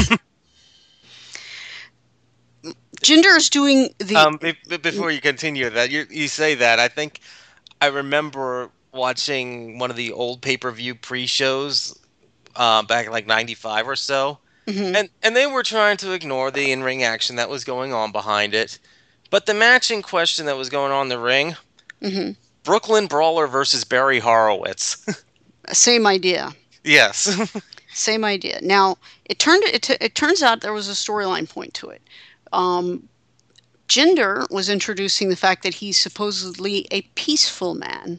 Speaker 6: Jinder is doing the
Speaker 7: Um, be- be- before you continue that, you you say that, I think I remember watching one of the old pay-per-view pre-shows uh, back in like ninety-five or so,
Speaker 6: Mhm.
Speaker 7: and and they were trying to ignore the in-ring action that was going on behind it, but the match in question that was going on in the ring,
Speaker 6: Mhm.
Speaker 7: Brooklyn Brawler versus Barry Horowitz.
Speaker 6: Same idea.
Speaker 7: Yes.
Speaker 6: Same idea. Now, it turned it, t- it turns out there was a storyline point to it. Um, Jinder was introducing the fact that he's supposedly a peaceful man.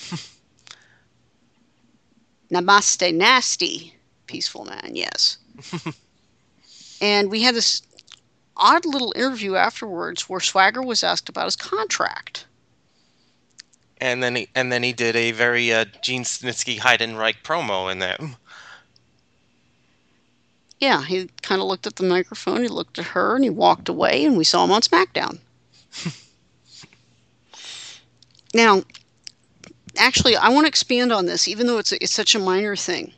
Speaker 6: Namaste, nasty, peaceful man. Yes. And we had this odd little interview afterwards where Swagger was asked about his contract.
Speaker 7: and then he and then he did a very uh, Gene Snitsky Heidenreich promo in there.
Speaker 6: Yeah, he kind of looked at the microphone, he looked at her, and he walked away, and we saw him on SmackDown. Now, actually, I want to expand on this, even though it's it's such a minor thing.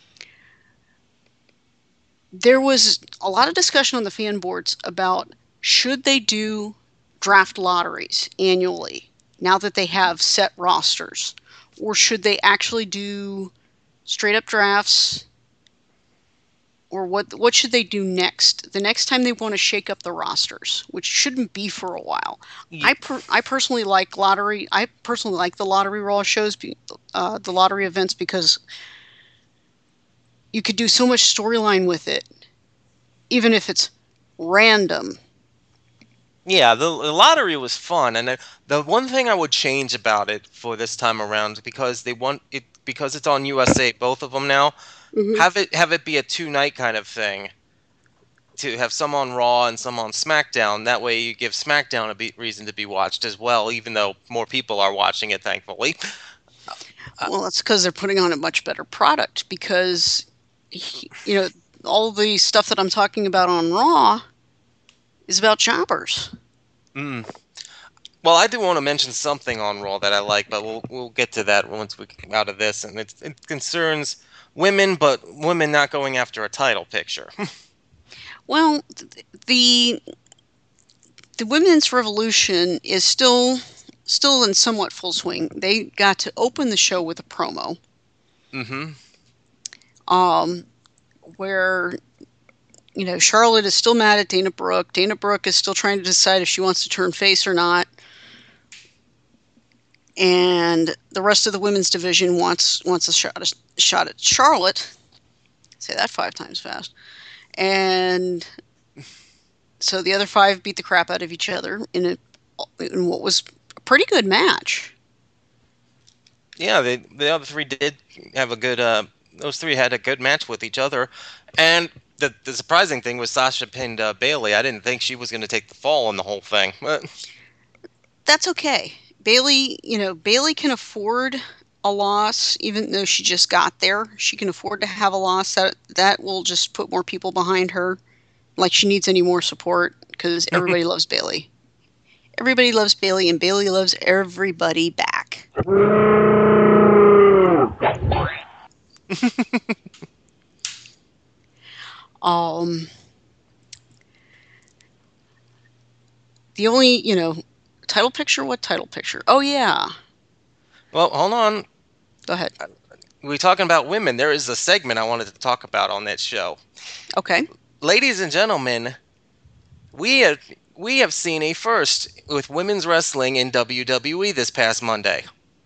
Speaker 6: There was a lot of discussion on the fan boards about should they do draft lotteries annually now that they have set rosters, or should they actually do straight up drafts, or what what should they do next? The next time they want to shake up the rosters, which shouldn't be for a while.
Speaker 7: Yeah.
Speaker 6: I per, I personally like lottery. I personally like the lottery Raw shows, uh, the lottery events, because you could do so much storyline with it, even if it's random.
Speaker 7: Yeah, the, the lottery was fun, and the, the one thing I would change about it for this time around, because they want it because it's on U S A, both of them now, mm-hmm. have it have it be a two night kind of thing. To have some on Raw and some on SmackDown. That way, you give SmackDown a be- reason to be watched as well, even though more people are watching it, thankfully.
Speaker 6: Well, that's because they're putting on a much better product. Because, you know, all the stuff that I'm talking about on Raw is about jobbers.
Speaker 7: Mm. Well, I do want to mention something on Raw that I like, but we'll we'll get to that once we get out of this. And it, it concerns women, but women not going after a title picture.
Speaker 6: Well, the the women's revolution is still still in somewhat full swing. They got to open the show with a promo.
Speaker 7: Mm-hmm.
Speaker 6: Um, where, you know, Charlotte is still mad at Dana Brooke. Dana Brooke is still trying to decide if she wants to turn face or not. And the rest of the women's division wants wants a shot a shot at Charlotte. Say that five times fast. And so the other five beat the crap out of each other in a in what was a pretty good match.
Speaker 7: Yeah, they, the other three did have a good. Uh, those three had a good match with each other, and the the surprising thing was Sasha pinned uh, Bayley. I didn't think she was going to take the fall in the whole thing. But
Speaker 6: that's okay. Bayley, you know, Bayley can afford a loss, even though she just got there. She can afford to have a loss. That that will just put more people behind her. Like she needs any more support, because everybody loves Bayley. Everybody loves Bayley, and Bayley loves everybody back. um, the only, you know, title picture. What title picture? Oh yeah.
Speaker 7: Well, hold on.
Speaker 6: Go ahead.
Speaker 7: We're talking about women. There is a segment I wanted to talk about on that show.
Speaker 6: Okay.
Speaker 7: Ladies and gentlemen, we have we have seen a first with women's wrestling in W W E this past Monday.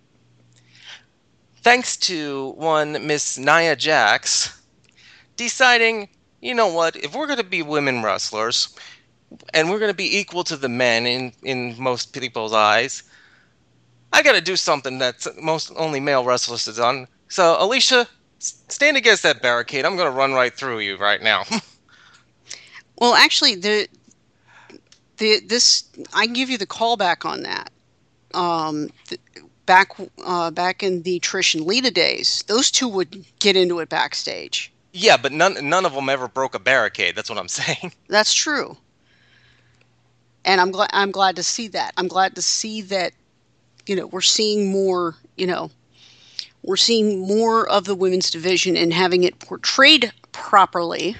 Speaker 7: Thanks to one Miss Nia Jax deciding, you know what, if we're going to be women wrestlers and we're going to be equal to the men in, in most people's eyes, I got to do something that most only male wrestlers have done. So, Alicia, stand against that barricade. I'm going to run right through you right now.
Speaker 6: Well, actually, the the this I can give you the callback on that. Um, the, back uh, back in the Trish and Lita days, those two would get into it backstage.
Speaker 7: Yeah, but none none of them ever broke a barricade. That's what I'm saying.
Speaker 6: That's true. And I'm glad I'm glad to see that. I'm glad to see that. You know, we're seeing more. You know, we're seeing more of the women's division and having it portrayed properly.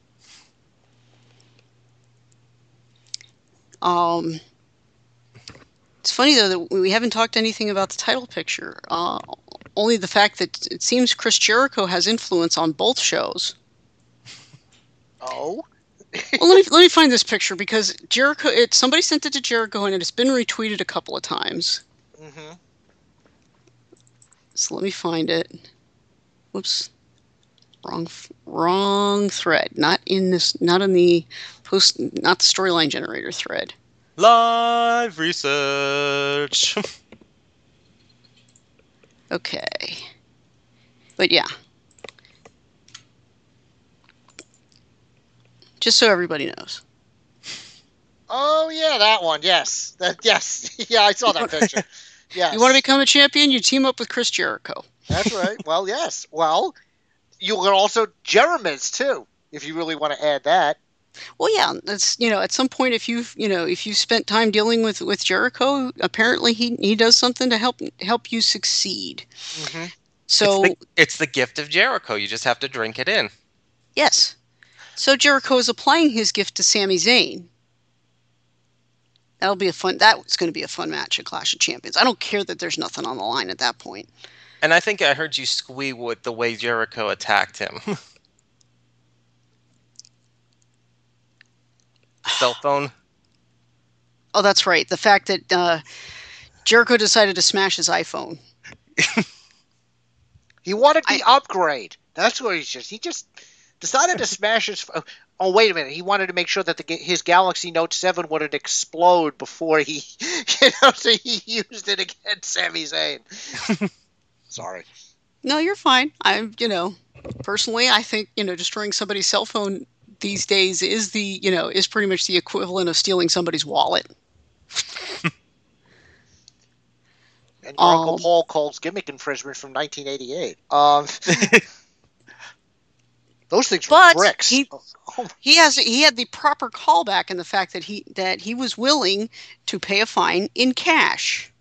Speaker 6: Um, it's funny though that we haven't talked anything about the title picture. Uh, only the fact that it seems Chris Jericho has influence on both shows.
Speaker 8: Oh.
Speaker 6: Well, let me let me find this picture, because Jericho. It somebody sent it to Jericho and it's been retweeted a couple of times.
Speaker 8: Mm-hmm.
Speaker 6: So let me find it. Whoops. Wrong, wrong thread. Not in this. Not in the post. Not the storyline generator thread.
Speaker 7: Live research.
Speaker 6: Okay. But yeah. Just so everybody knows.
Speaker 8: Oh yeah, that one. Yes, that yes, yeah. I saw that picture. Yes.
Speaker 6: You want to become a champion? You team up with Chris Jericho.
Speaker 8: That's right. Well, yes. Well, you can also Jeremiz too, if you really want to add that.
Speaker 6: Well, yeah, that's you know, at some point, if you've you know, if you spent time dealing with, with Jericho, apparently he, he does something to help help you succeed.
Speaker 8: Mm-hmm.
Speaker 6: So
Speaker 7: it's the, it's the gift of Jericho. You just have to drink it in.
Speaker 6: Yes. So Jericho is applying his gift to Sami Zayn. That'll be a fun. That's going to be a fun match at Clash of Champions. I don't care that there's nothing on the line at that point.
Speaker 7: And I think I heard you squee with the way Jericho attacked him. Cell phone.
Speaker 6: Oh, that's right. The fact that uh, Jericho decided to smash his iPhone.
Speaker 8: He wanted the
Speaker 6: I,
Speaker 8: upgrade. That's what he's just. He just decided to smash his. Oh, wait a minute. He wanted to make sure that the, his Galaxy Note seven wouldn't explode before he, you know, so he used it against Sami Zayn. Sorry.
Speaker 6: No, you're fine. I, you know, personally, I think, you know, destroying somebody's cell phone these days is the, you know, is pretty much the equivalent of stealing somebody's wallet.
Speaker 8: And your
Speaker 6: um,
Speaker 8: Uncle Paul calls gimmick infringement from nineteen eighty-eight. Um, those things were
Speaker 6: but
Speaker 8: bricks.
Speaker 6: He,
Speaker 8: oh.
Speaker 6: he has he had the proper callback in the fact that he that he was willing to pay a fine in cash.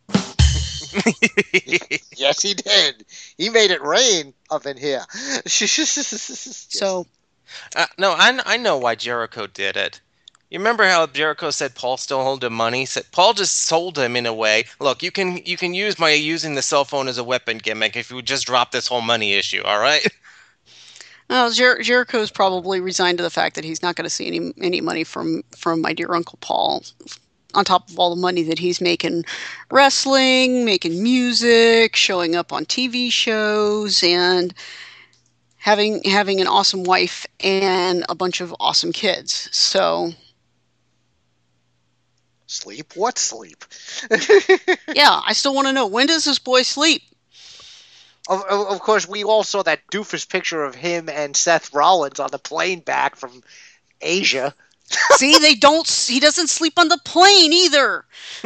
Speaker 8: Yes, he did. He made it rain up in here.
Speaker 6: So,
Speaker 7: uh, no, I I know why Jericho did it. You remember how Jericho said Paul still owed him money? Said Paul just sold him in a way. Look, you can you can use my using the cell phone as a weapon gimmick if you would just drop this whole money issue. All right.
Speaker 6: Well, Jer- Jericho's probably resigned to the fact that he's not going to see any any money from from my dear Uncle Paul. On top of all the money that he's making wrestling, making music, showing up on T V shows, and having having an awesome wife and a bunch of awesome kids. So,
Speaker 8: sleep? What sleep?
Speaker 6: Yeah, I still want to know, when does this boy sleep?
Speaker 8: Of, of course, we all saw that doofus picture of him and Seth Rollins on the plane back from Asia.
Speaker 6: See, they don't. He doesn't sleep on the plane either.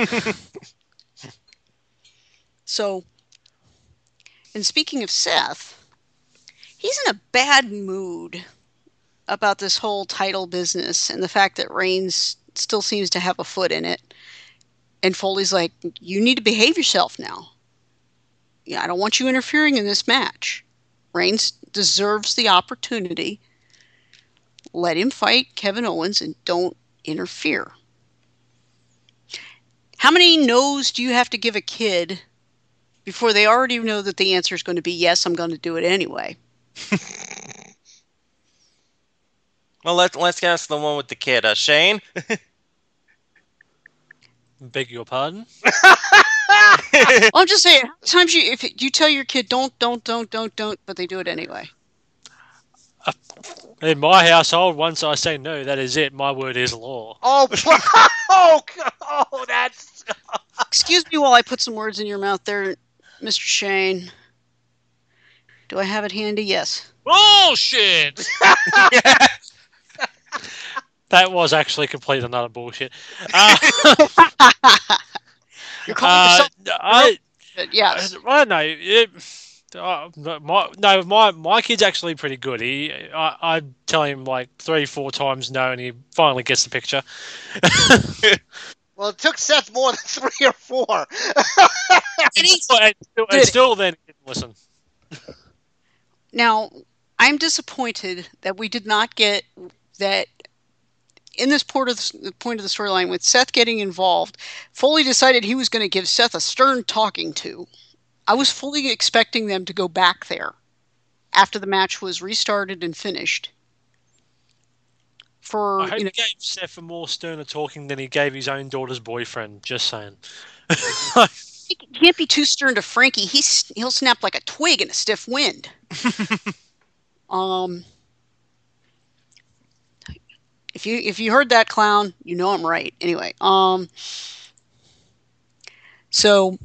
Speaker 6: So, and speaking of Seth, he's in a bad mood about this whole title business and the fact that Reigns still seems to have a foot in it. And Foley's like, you need to behave yourself now. Yeah, I don't want you interfering in this match. Reigns deserves the opportunity. Let him fight Kevin Owens and don't interfere. How many no's do you have to give a kid before they already know that the answer is going to be yes, I'm going to do it anyway?
Speaker 7: Well, let's let's ask the one with the kid, uh, Shane.
Speaker 9: Beg your pardon?
Speaker 6: Well, I'm just saying, how many times you if you tell your kid don't, don't, don't, don't, don't, but they do it anyway.
Speaker 9: Uh, in my household, once I say no, that is it. My word is law.
Speaker 8: Oh, oh, oh, that's.
Speaker 6: Excuse me while I put some words in your mouth there, Mister Shane. Do I have it handy? Yes.
Speaker 9: Bullshit! That was actually complete and utter bullshit. Uh,
Speaker 6: You're calling yourself.
Speaker 9: Uh, I,
Speaker 6: yes.
Speaker 9: I don't know. It, uh, my, no, my my kid's actually pretty good. He, I, I tell him like three, four times no, and he finally gets the picture.
Speaker 8: Well, it took Seth more than three or four.
Speaker 9: and, he, and, still, and still then he didn't listen.
Speaker 6: Now, I'm disappointed that we did not get that. In this point of the, point of the storyline, with Seth getting involved, Foley decided he was going to give Seth a stern talking to. I was fully expecting them to go back there after the match was restarted and finished. For
Speaker 9: I hope
Speaker 6: you know,
Speaker 9: he gave Seth a more sterner talking than he gave his own daughter's boyfriend. Just saying.
Speaker 6: He can't be too stern to Frankie. He's he'll snap like a twig in a stiff wind. um. If you if you heard that, clown, you know I'm right. Anyway, um, so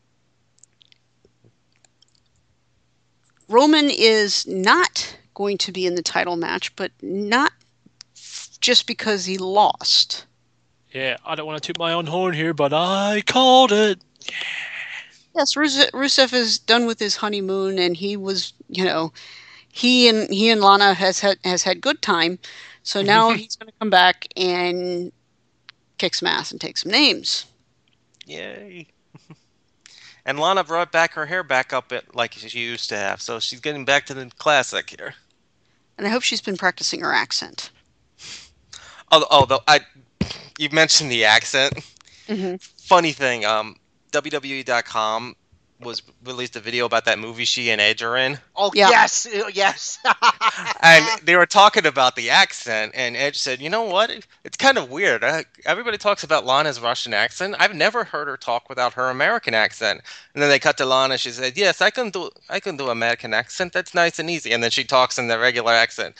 Speaker 6: Roman is not going to be in the title match, but not just because he lost.
Speaker 9: Yeah, I don't want to toot my own horn here, but I called it.
Speaker 6: Yes, Rusev, Rusev is done with his honeymoon, and he was, you know, he and he and Lana has had has had good time. So now he's going to come back and kick some ass and take some names.
Speaker 7: Yay! And Lana brought back her hair back up at, like she used to have, so she's getting back to the classic here.
Speaker 6: And I hope she's been practicing her accent.
Speaker 7: Although, although I, you mentioned the accent.
Speaker 6: Mm-hmm.
Speaker 7: Funny thing, um, W W E dot com was released a video about that movie she and Edge are in.
Speaker 8: Oh,
Speaker 6: Yeah.
Speaker 8: yes, yes.
Speaker 7: And they were talking about the accent, and Edge said, you know what? It's kind of weird. Uh, everybody talks about Lana's Russian accent. I've never heard her talk without her American accent. And then they cut to Lana. She said, yes, I can do I can do American accent. That's nice and easy. And then she talks in the regular accent.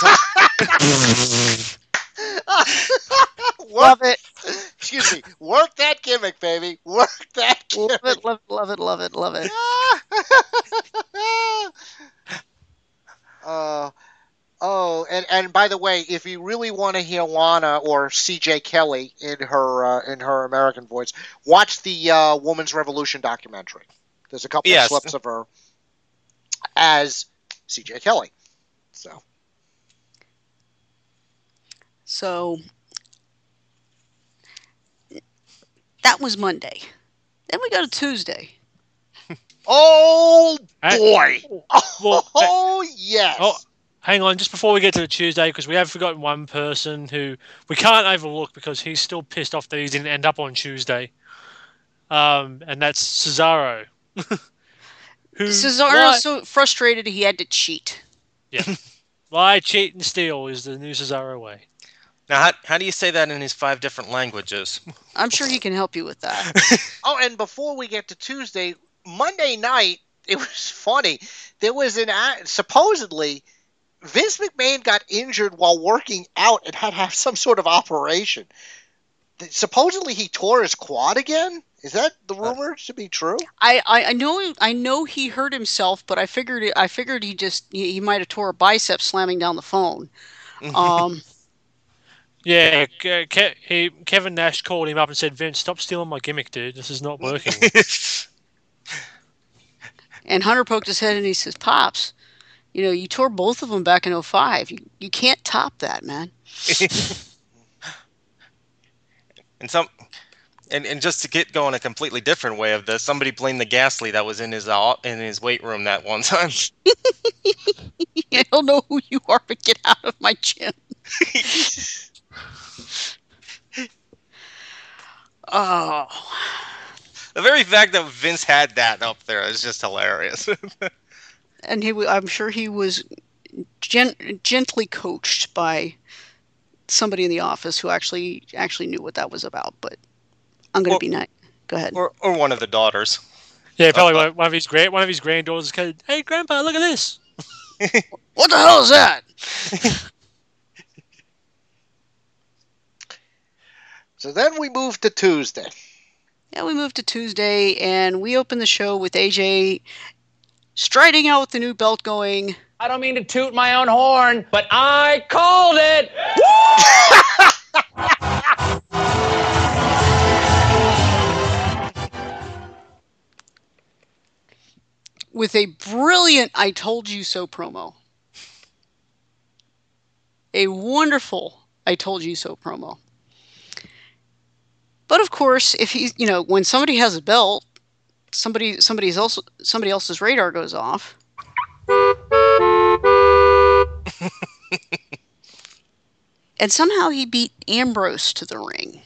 Speaker 6: Love it.
Speaker 8: Excuse me. Work that gimmick, baby. Work that gimmick.
Speaker 6: Love it, love it, love it, love it, love it.
Speaker 8: uh, oh, and, and by the way, if you really want to hear Lana or C J Kelly in her uh, in her American voice, watch the uh, Woman's Revolution documentary. There's a couple
Speaker 7: Yes.
Speaker 8: of slips of her as C J Kelly. So.
Speaker 6: So that was Monday. Then we go to Tuesday.
Speaker 8: Oh
Speaker 9: Hey,
Speaker 8: boy!
Speaker 9: well,
Speaker 8: Oh yes!
Speaker 9: Oh, hang on, just before we get to the Tuesday, because we have forgotten one person who we can't overlook because he's still pissed off that he didn't end up on Tuesday. Um, and that's Cesaro. who
Speaker 6: Cesaro's
Speaker 9: lie,
Speaker 6: so frustrated he had to cheat.
Speaker 9: yeah, lie, cheat, and steal is the new Cesaro way.
Speaker 7: Now, how, how do you say that in his five different languages?
Speaker 6: I'm sure he can help you with that.
Speaker 8: Oh, and before we get to Tuesday, Monday night, it was funny. There was an a- supposedly Vince McMahon got injured while working out and had to have some sort of operation. Th- Supposedly he tore his quad again. Is that the rumor to be true?
Speaker 6: I, I, I know I know he hurt himself, but I figured I figured he just he, he might have tore a bicep slamming down the phone. Um,
Speaker 9: Yeah, Ke- Ke- he, Kevin Nash called him up and said, Vince, stop stealing my gimmick, dude. This is not working.
Speaker 6: and Hunter poked his head and he says, "Pops, you know you tore both of them back in oh five. You you can't top that, man."
Speaker 7: And some, and, and just to get going a completely different way of this, somebody blamed the ghastly that was in his uh, in his weight room that one time.
Speaker 6: I don't know who you are, but get out of my gym. Oh.
Speaker 7: The very fact that Vince had that up there is just hilarious.
Speaker 6: And he, I'm sure he was gen- gently coached by somebody in the office who actually actually knew what that was about. But I'm going to
Speaker 7: Or-
Speaker 6: be nice. Go ahead.
Speaker 7: or or one of the daughters.
Speaker 9: Yeah, probably one one of his grand one of his granddaughters said, "Hey, Grandpa, look at this."
Speaker 6: What the hell is that?
Speaker 8: So then we moved to Tuesday.
Speaker 6: Yeah, we moved to Tuesday, and we opened the show with A J striding out with the new belt going,
Speaker 3: I don't mean to toot my own horn, but I called it.
Speaker 6: with a brilliant I told you so promo. A wonderful I told you so promo. But of course, if he's, you know, when somebody has a belt, somebody somebody's also somebody else's radar goes off. And somehow he beat Ambrose to the ring.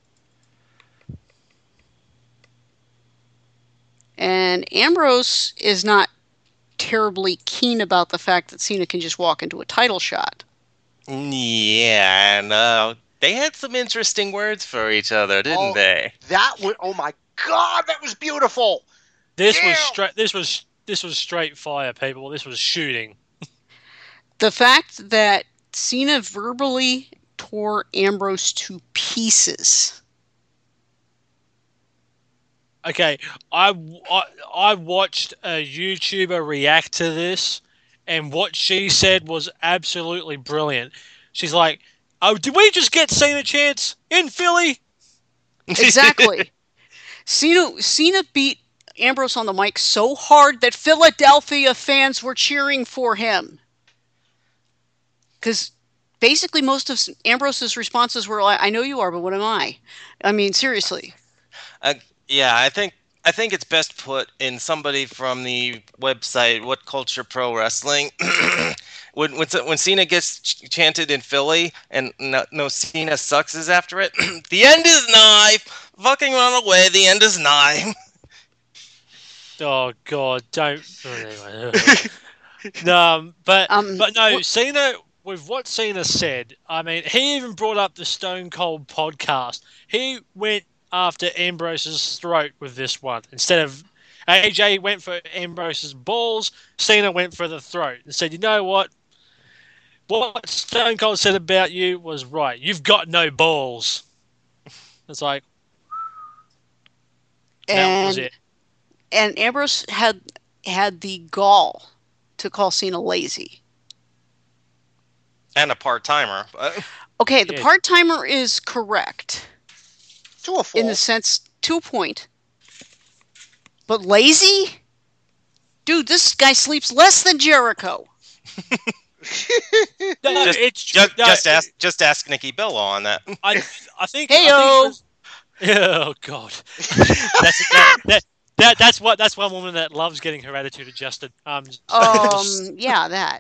Speaker 6: And Ambrose is not terribly keen about the fact that Cena can just walk into a title shot.
Speaker 7: Yeah, and uh, they had some interesting words for each other, didn't
Speaker 8: Oh,
Speaker 7: they?
Speaker 8: That was, oh my God, that was beautiful.
Speaker 9: This
Speaker 8: Damn.
Speaker 9: was straight. This was this was straight fire, people. This was shooting.
Speaker 6: The fact that Cena verbally tore Ambrose to pieces.
Speaker 9: Okay, I, I, I watched a YouTuber react to this, and what she said was absolutely brilliant. She's like, "Oh, did we just get Cena chance in Philly?"
Speaker 6: Exactly. Cena Cena beat Ambrose on the mic so hard that Philadelphia fans were cheering for him. Because basically most of Ambrose's responses were like, I know you are, but what am I? I mean, seriously.
Speaker 7: Uh, yeah, I think I think it's best put in somebody from the website What Culture Pro Wrestling. when when when Cena gets ch- chanted in Philly and no, no Cena sucks is after it. The end is nigh. Fucking run away. The end is nigh.
Speaker 9: Oh God, don't. Oh, anyway. no, um, but
Speaker 6: Um,
Speaker 9: but no,
Speaker 6: wh-
Speaker 9: Cena. With what Cena said, I mean, he even brought up the Stone Cold podcast. He went after Ambrose's throat with this one instead of A J went for Ambrose's balls. Cena went for the throat and said, "You know what? What Stone Cold said about you was right. You've got no balls." It's like that was
Speaker 6: and
Speaker 9: it.
Speaker 6: and Ambrose had had the gall to call Cena lazy.
Speaker 7: And a part-timer. But...
Speaker 6: Okay, the
Speaker 9: Yeah.
Speaker 6: part-timer is correct.
Speaker 8: To a fault.
Speaker 6: In the sense, to a point. But lazy? Dude, this guy sleeps less than Jericho.
Speaker 9: No,
Speaker 7: just,
Speaker 9: it's
Speaker 7: just,
Speaker 9: no,
Speaker 7: just
Speaker 9: it-
Speaker 7: ask just ask Nikki Bella on that.
Speaker 9: I I think.
Speaker 6: Heyo!
Speaker 9: I think it was- oh God, that's that, that, that that's what that's one woman that loves getting her attitude adjusted. Um,
Speaker 6: Um, yeah, that.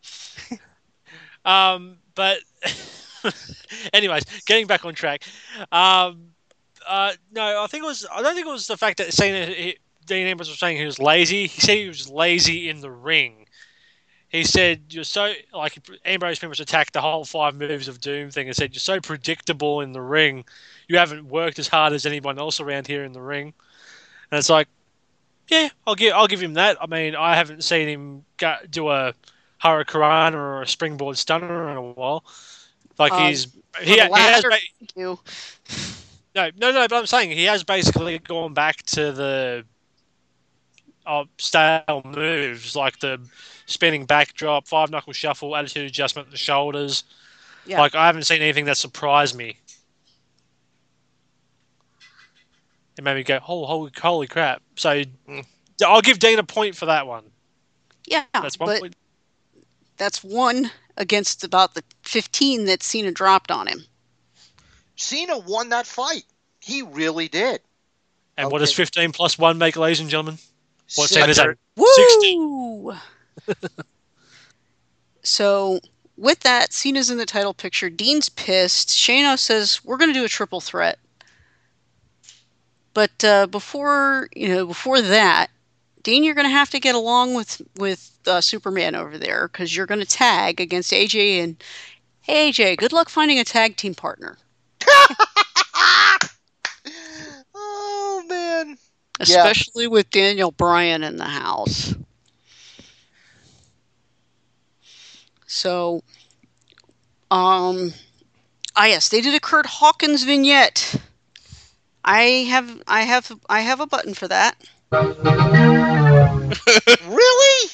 Speaker 9: um, but anyways, getting back on track. Um, uh, no, I think it was. I don't think it was the fact that Cena, he, Dean Ambrose was saying he was lazy. He said he was lazy in the ring. He said you're so like Ambrose pretty much attacked the whole five moves of Doom thing and said you're so predictable in the ring. You haven't worked as hard as anyone else around here in the ring. And it's like, yeah, I'll give I'll give him that. I mean, I haven't seen him go, do a Hurricane or a springboard stunner in a while. Like
Speaker 6: Uh,
Speaker 9: he's
Speaker 6: For
Speaker 9: he,
Speaker 6: the
Speaker 9: he has
Speaker 6: latter,
Speaker 9: ba-
Speaker 6: thank you.
Speaker 9: no no no, but I'm saying he has basically gone back to the uh, style moves like the spinning backdrop, five knuckle shuffle, attitude adjustment, the shoulders.
Speaker 6: Yeah.
Speaker 9: Like I haven't seen anything that surprised me. It made me go, oh, holy, holy crap! So I'll give Dean a point for that one.
Speaker 6: Yeah,
Speaker 9: That's one
Speaker 6: but
Speaker 9: point.
Speaker 6: that's one against about the fifteen that Cena dropped on him.
Speaker 8: Cena won that fight. He really did.
Speaker 9: And what does
Speaker 8: okay.
Speaker 9: fifteen plus one make, ladies and gentlemen? What's
Speaker 8: Six.
Speaker 9: Cena's at?
Speaker 6: Woo! So with that, Cena's in the title picture. Dean's pissed. Shano says we're going to do a triple threat. But uh, before you know, before that, Dean, you're going to have to get along with with uh, Superman over there because you're going to tag against A J. And hey, A J, good luck finding a tag team partner,
Speaker 8: Oh man.
Speaker 6: especially with Daniel Bryan in the house. So, um, ah yes, they did a Kurt Hawkins vignette. I have, I have, I have a button for that.
Speaker 8: Really?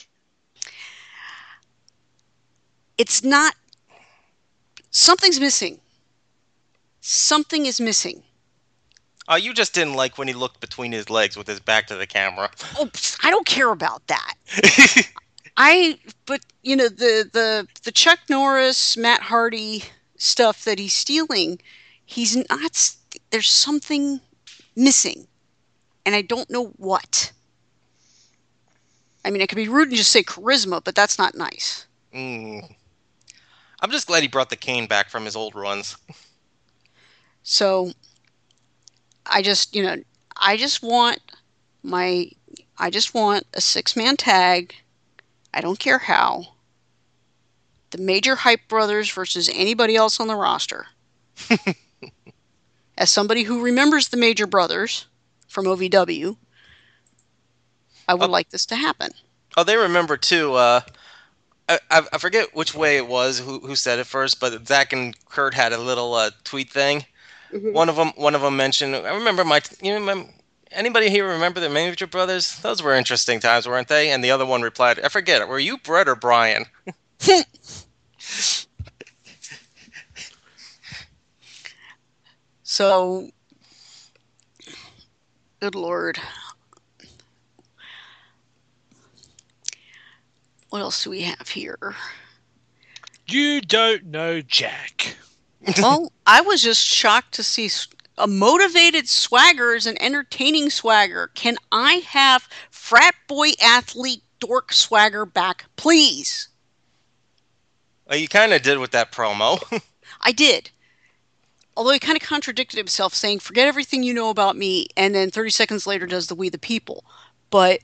Speaker 6: It's not. Something's missing. Something is missing.
Speaker 7: Oh, you just didn't like when he looked between his legs with his back to the camera.
Speaker 6: Oh, pfft, I don't care about that. I, but you know, the the the Chuck Norris, Matt Hardy stuff that he's stealing, he's not. There's something missing, and I don't know what. I mean, I could be rude and just say charisma, but that's not nice.
Speaker 7: Mm. I'm just glad he brought the cane back from his old runs.
Speaker 6: So, I just, you know, I just want my, I just want a six-man tag. I don't care how. The Major Hype Brothers versus anybody else on the roster. As somebody who remembers the Major Brothers from O V W, I would
Speaker 7: Oh.
Speaker 6: like this to happen.
Speaker 7: Oh, they remember too. Uh, I, I I forget which way it was who who said it first, but Zach and Kurt had a little uh, tweet thing.
Speaker 6: Mm-hmm.
Speaker 7: One of them one of them mentioned. I remember my. You remember anybody here remember the Major Brothers? Those were interesting times, weren't they? And the other one replied, "I forget. Were you Brett or Brian?"
Speaker 6: So, good Lord. what else do we have here?
Speaker 9: You don't know Jack.
Speaker 6: Well, I was just shocked to see a motivated swagger is an entertaining swagger. Can I have frat boy athlete dork swagger back, please?
Speaker 7: Well, you kind of did with that promo.
Speaker 6: I did. Although he kind of contradicted himself, saying, forget everything you know about me, and then thirty seconds later does the We the People. But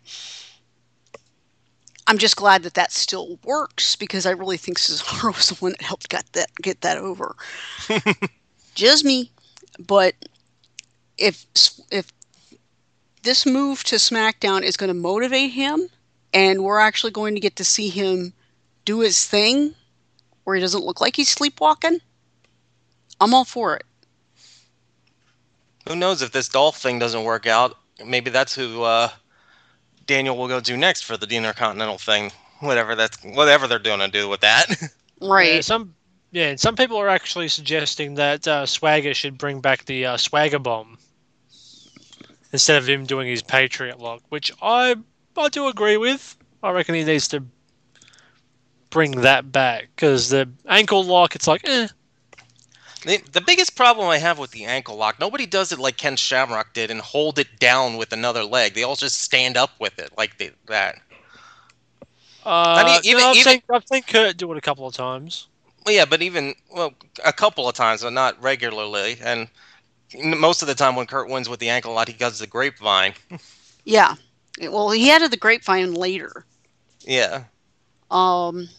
Speaker 6: I'm just glad that that still works, because I really think Cesaro was the one that helped get that, get that over. Just me. But if if this move to SmackDown is going to motivate him, and we're actually going to get to see him do his thing, where he doesn't look like he's sleepwalking, I'm all for it.
Speaker 7: Who knows if this Dolph thing doesn't work out? Maybe that's who uh, Daniel will go do next for the Intercontinental thing. Whatever that's whatever they're doing to do with that.
Speaker 6: Right.
Speaker 9: Yeah, some yeah, some people are actually suggesting that uh, Swagger should bring back the uh, Swagger Bomb instead of him doing his Patriot Lock, which I I do agree with. I reckon he needs to bring that back, because the ankle lock, it's like, eh.
Speaker 7: The, the biggest problem I have with the ankle lock, nobody does it like Ken Shamrock did and hold it down with another leg. They all just stand up with it like they, that.
Speaker 9: Uh,
Speaker 7: I mean, even,
Speaker 9: no, I've,
Speaker 7: even,
Speaker 9: seen, I've seen Kurt do it a couple of times.
Speaker 7: Well, yeah, but even well, a couple of times, but not regularly. And most of the time when Kurt wins with the ankle lock, he does the grapevine.
Speaker 6: Yeah. Well, he added the grapevine later.
Speaker 7: Yeah.
Speaker 6: Um.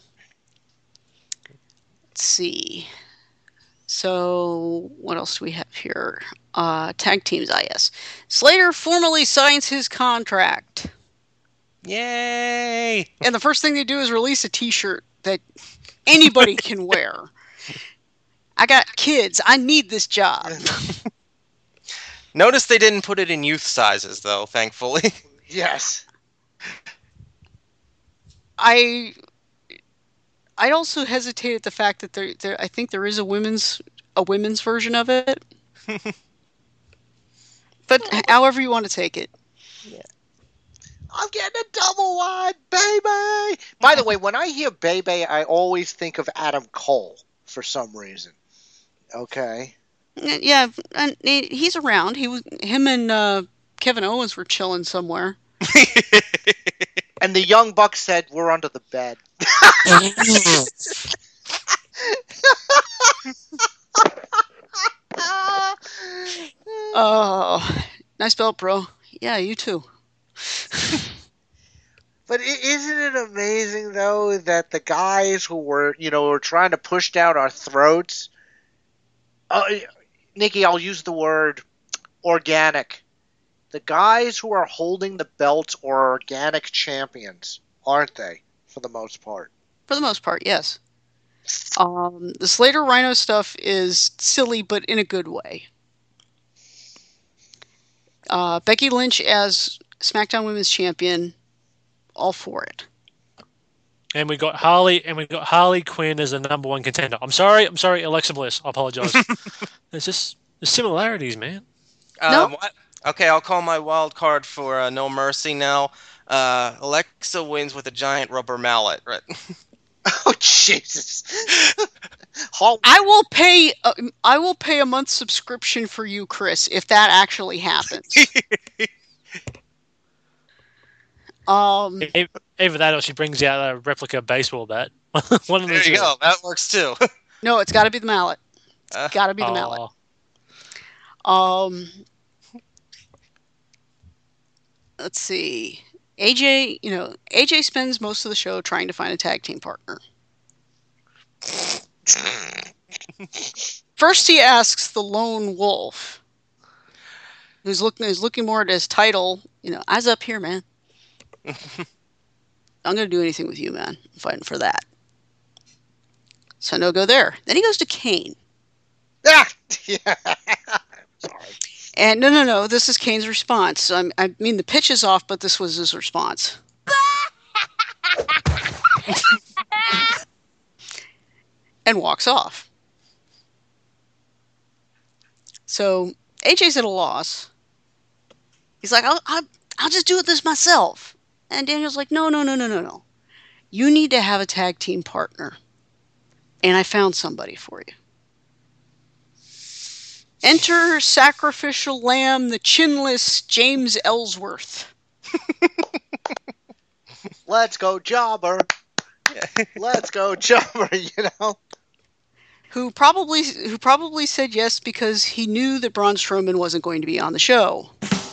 Speaker 6: Let's see. So, what else do we have here? Uh, tag teams, I S. Slater formally signs his contract.
Speaker 7: Yay!
Speaker 6: And the first thing they do is release a t-shirt that anybody can wear. I got kids. I need this job.
Speaker 7: Notice they didn't put it in youth sizes, though, thankfully.
Speaker 8: Yes.
Speaker 6: I... I also hesitate at the fact that there, there, I think there is a women's, a women's version of it. But however you want to take it.
Speaker 8: Yeah. I'm getting a double wide, baby. By the way, when I hear baby, I always think of Adam Cole for some reason. Okay.
Speaker 6: Yeah, and he's around. He was, him and uh, Kevin Owens were chilling somewhere.
Speaker 8: And the Young Bucks said, we're under the bed.
Speaker 6: Oh, nice belt, bro. Yeah, you too.
Speaker 8: But isn't it amazing, though, that the guys who were, you know, were trying to push down our throats, uh, Nikki, I'll use the word organic. The guys who are holding the belts are organic champions, aren't they, for the most part?
Speaker 6: For the most part, yes. Um, the Slater Rhino stuff is silly, but in a good way. Uh, Becky Lynch as SmackDown Women's Champion, all for it.
Speaker 9: And we got Harley, and we got Harley Quinn as the number one contender. I'm sorry, I'm sorry, Alexa Bliss. I apologize. There's just the similarities, man.
Speaker 7: Um,
Speaker 6: No.
Speaker 7: what? Okay, I'll call my wild card for uh, No Mercy now. Uh, Alexa wins with a giant rubber mallet. Right?
Speaker 8: Oh, Jesus. Hall-
Speaker 6: I will pay. Uh, I will pay a month's subscription for you, Chris, if that actually happens. um,
Speaker 9: E- Either that, or she brings out a replica baseball bat. One of the
Speaker 7: There
Speaker 9: two.
Speaker 7: you go. That works too.
Speaker 6: no, it's got to be the mallet.
Speaker 7: Uh,
Speaker 6: Got to be the
Speaker 9: Aw.
Speaker 6: mallet. Um, let's see. A J, you know, A J spends most of the show trying to find a tag team partner. First, he asks the Lone Wolf, who's looking who's looking more at his title. You know, eyes up here, man. I'm gonna do anything with you, man. I'm fighting for that. So no go there. Then he goes to Kane.
Speaker 8: Ah! Yeah. Sorry.
Speaker 6: And no, no, no. This is Kane's response. I, I mean, the pitch is off, but this was his response. And walks off. So A J's at a loss. He's like, I'll, I'll, I'll just do this myself. And Daniel's like, no, no, no, no, no, no. you need to have a tag team partner. And I found somebody for you. Enter Sacrificial Lamb, the chinless James Ellsworth.
Speaker 8: Let's go, Jobber. Let's go, Jobber, you know?
Speaker 6: Who probably who probably said yes because he knew that Braun Strowman wasn't going to be on the show.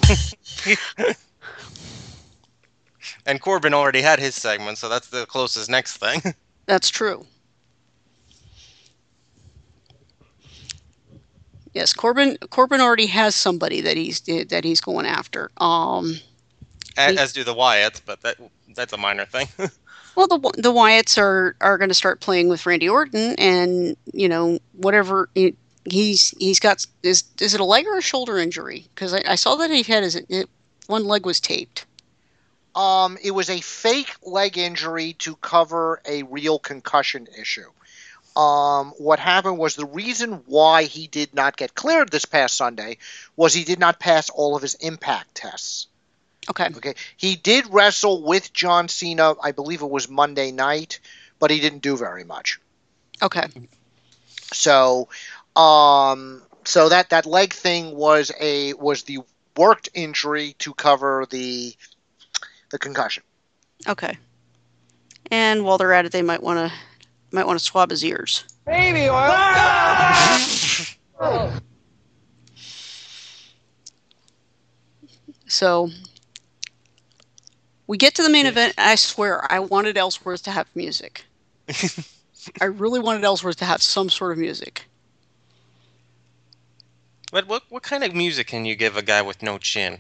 Speaker 7: And Corbin already had his segment, so that's the closest next thing.
Speaker 6: That's true. Yes, Corbin Corbin already has somebody that he's that he's going after. Um,
Speaker 7: as,
Speaker 6: he,
Speaker 7: as do the Wyatts, but that that's a minor thing.
Speaker 6: Well, the the Wyatts are, are going to start playing with Randy Orton, and you know whatever it, he's he's got is is it a leg or a shoulder injury? Because I, I saw that he had his it, one leg was taped.
Speaker 8: Um, it was a fake leg injury to cover a real concussion issue. Um, what happened was the reason why he did not get cleared this past Sunday was he did not pass all of his impact tests.
Speaker 6: Okay.
Speaker 8: Okay. He did wrestle with John Cena, I believe it was Monday night, but he didn't do very much.
Speaker 6: Okay.
Speaker 8: So, um, so that, that leg thing was a was the worked injury to cover the the concussion.
Speaker 6: Okay. And while they're at it, they might want to might want to swab his ears.
Speaker 3: Baby oil.
Speaker 6: So we get to the main event. And I swear, I wanted Ellsworth to have music. I really wanted Ellsworth to have some sort of music.
Speaker 7: But what what kind of music can you give a guy with no chin?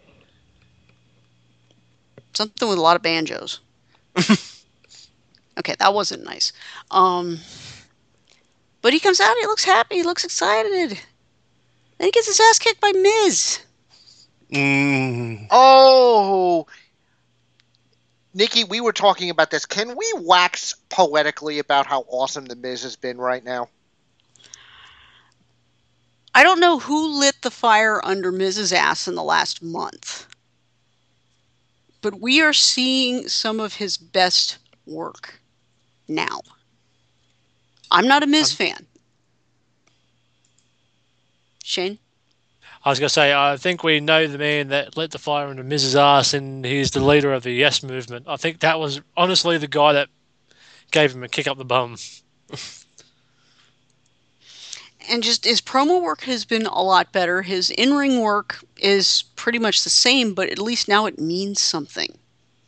Speaker 6: Something with a lot of banjos. Okay, that wasn't nice. Um, but he comes out, he looks happy, he looks excited. Then he gets his ass kicked by Miz.
Speaker 7: Mm.
Speaker 8: Oh, Nikki, we were talking about this. Can we wax poetically about how awesome The Miz has been right now?
Speaker 6: I don't know who lit the fire under Miz's ass in the last month, but we are seeing some of his best work now. I'm not a Miz um, fan. Shane?
Speaker 9: I was going to say, I think we know the man that lit the fire under Miz's ass, and he's the leader of the Yes Movement. I think that was honestly the guy that gave him a kick up the bum.
Speaker 6: And just his promo work has been a lot better. His in-ring work is pretty much the same, but at least now it means something.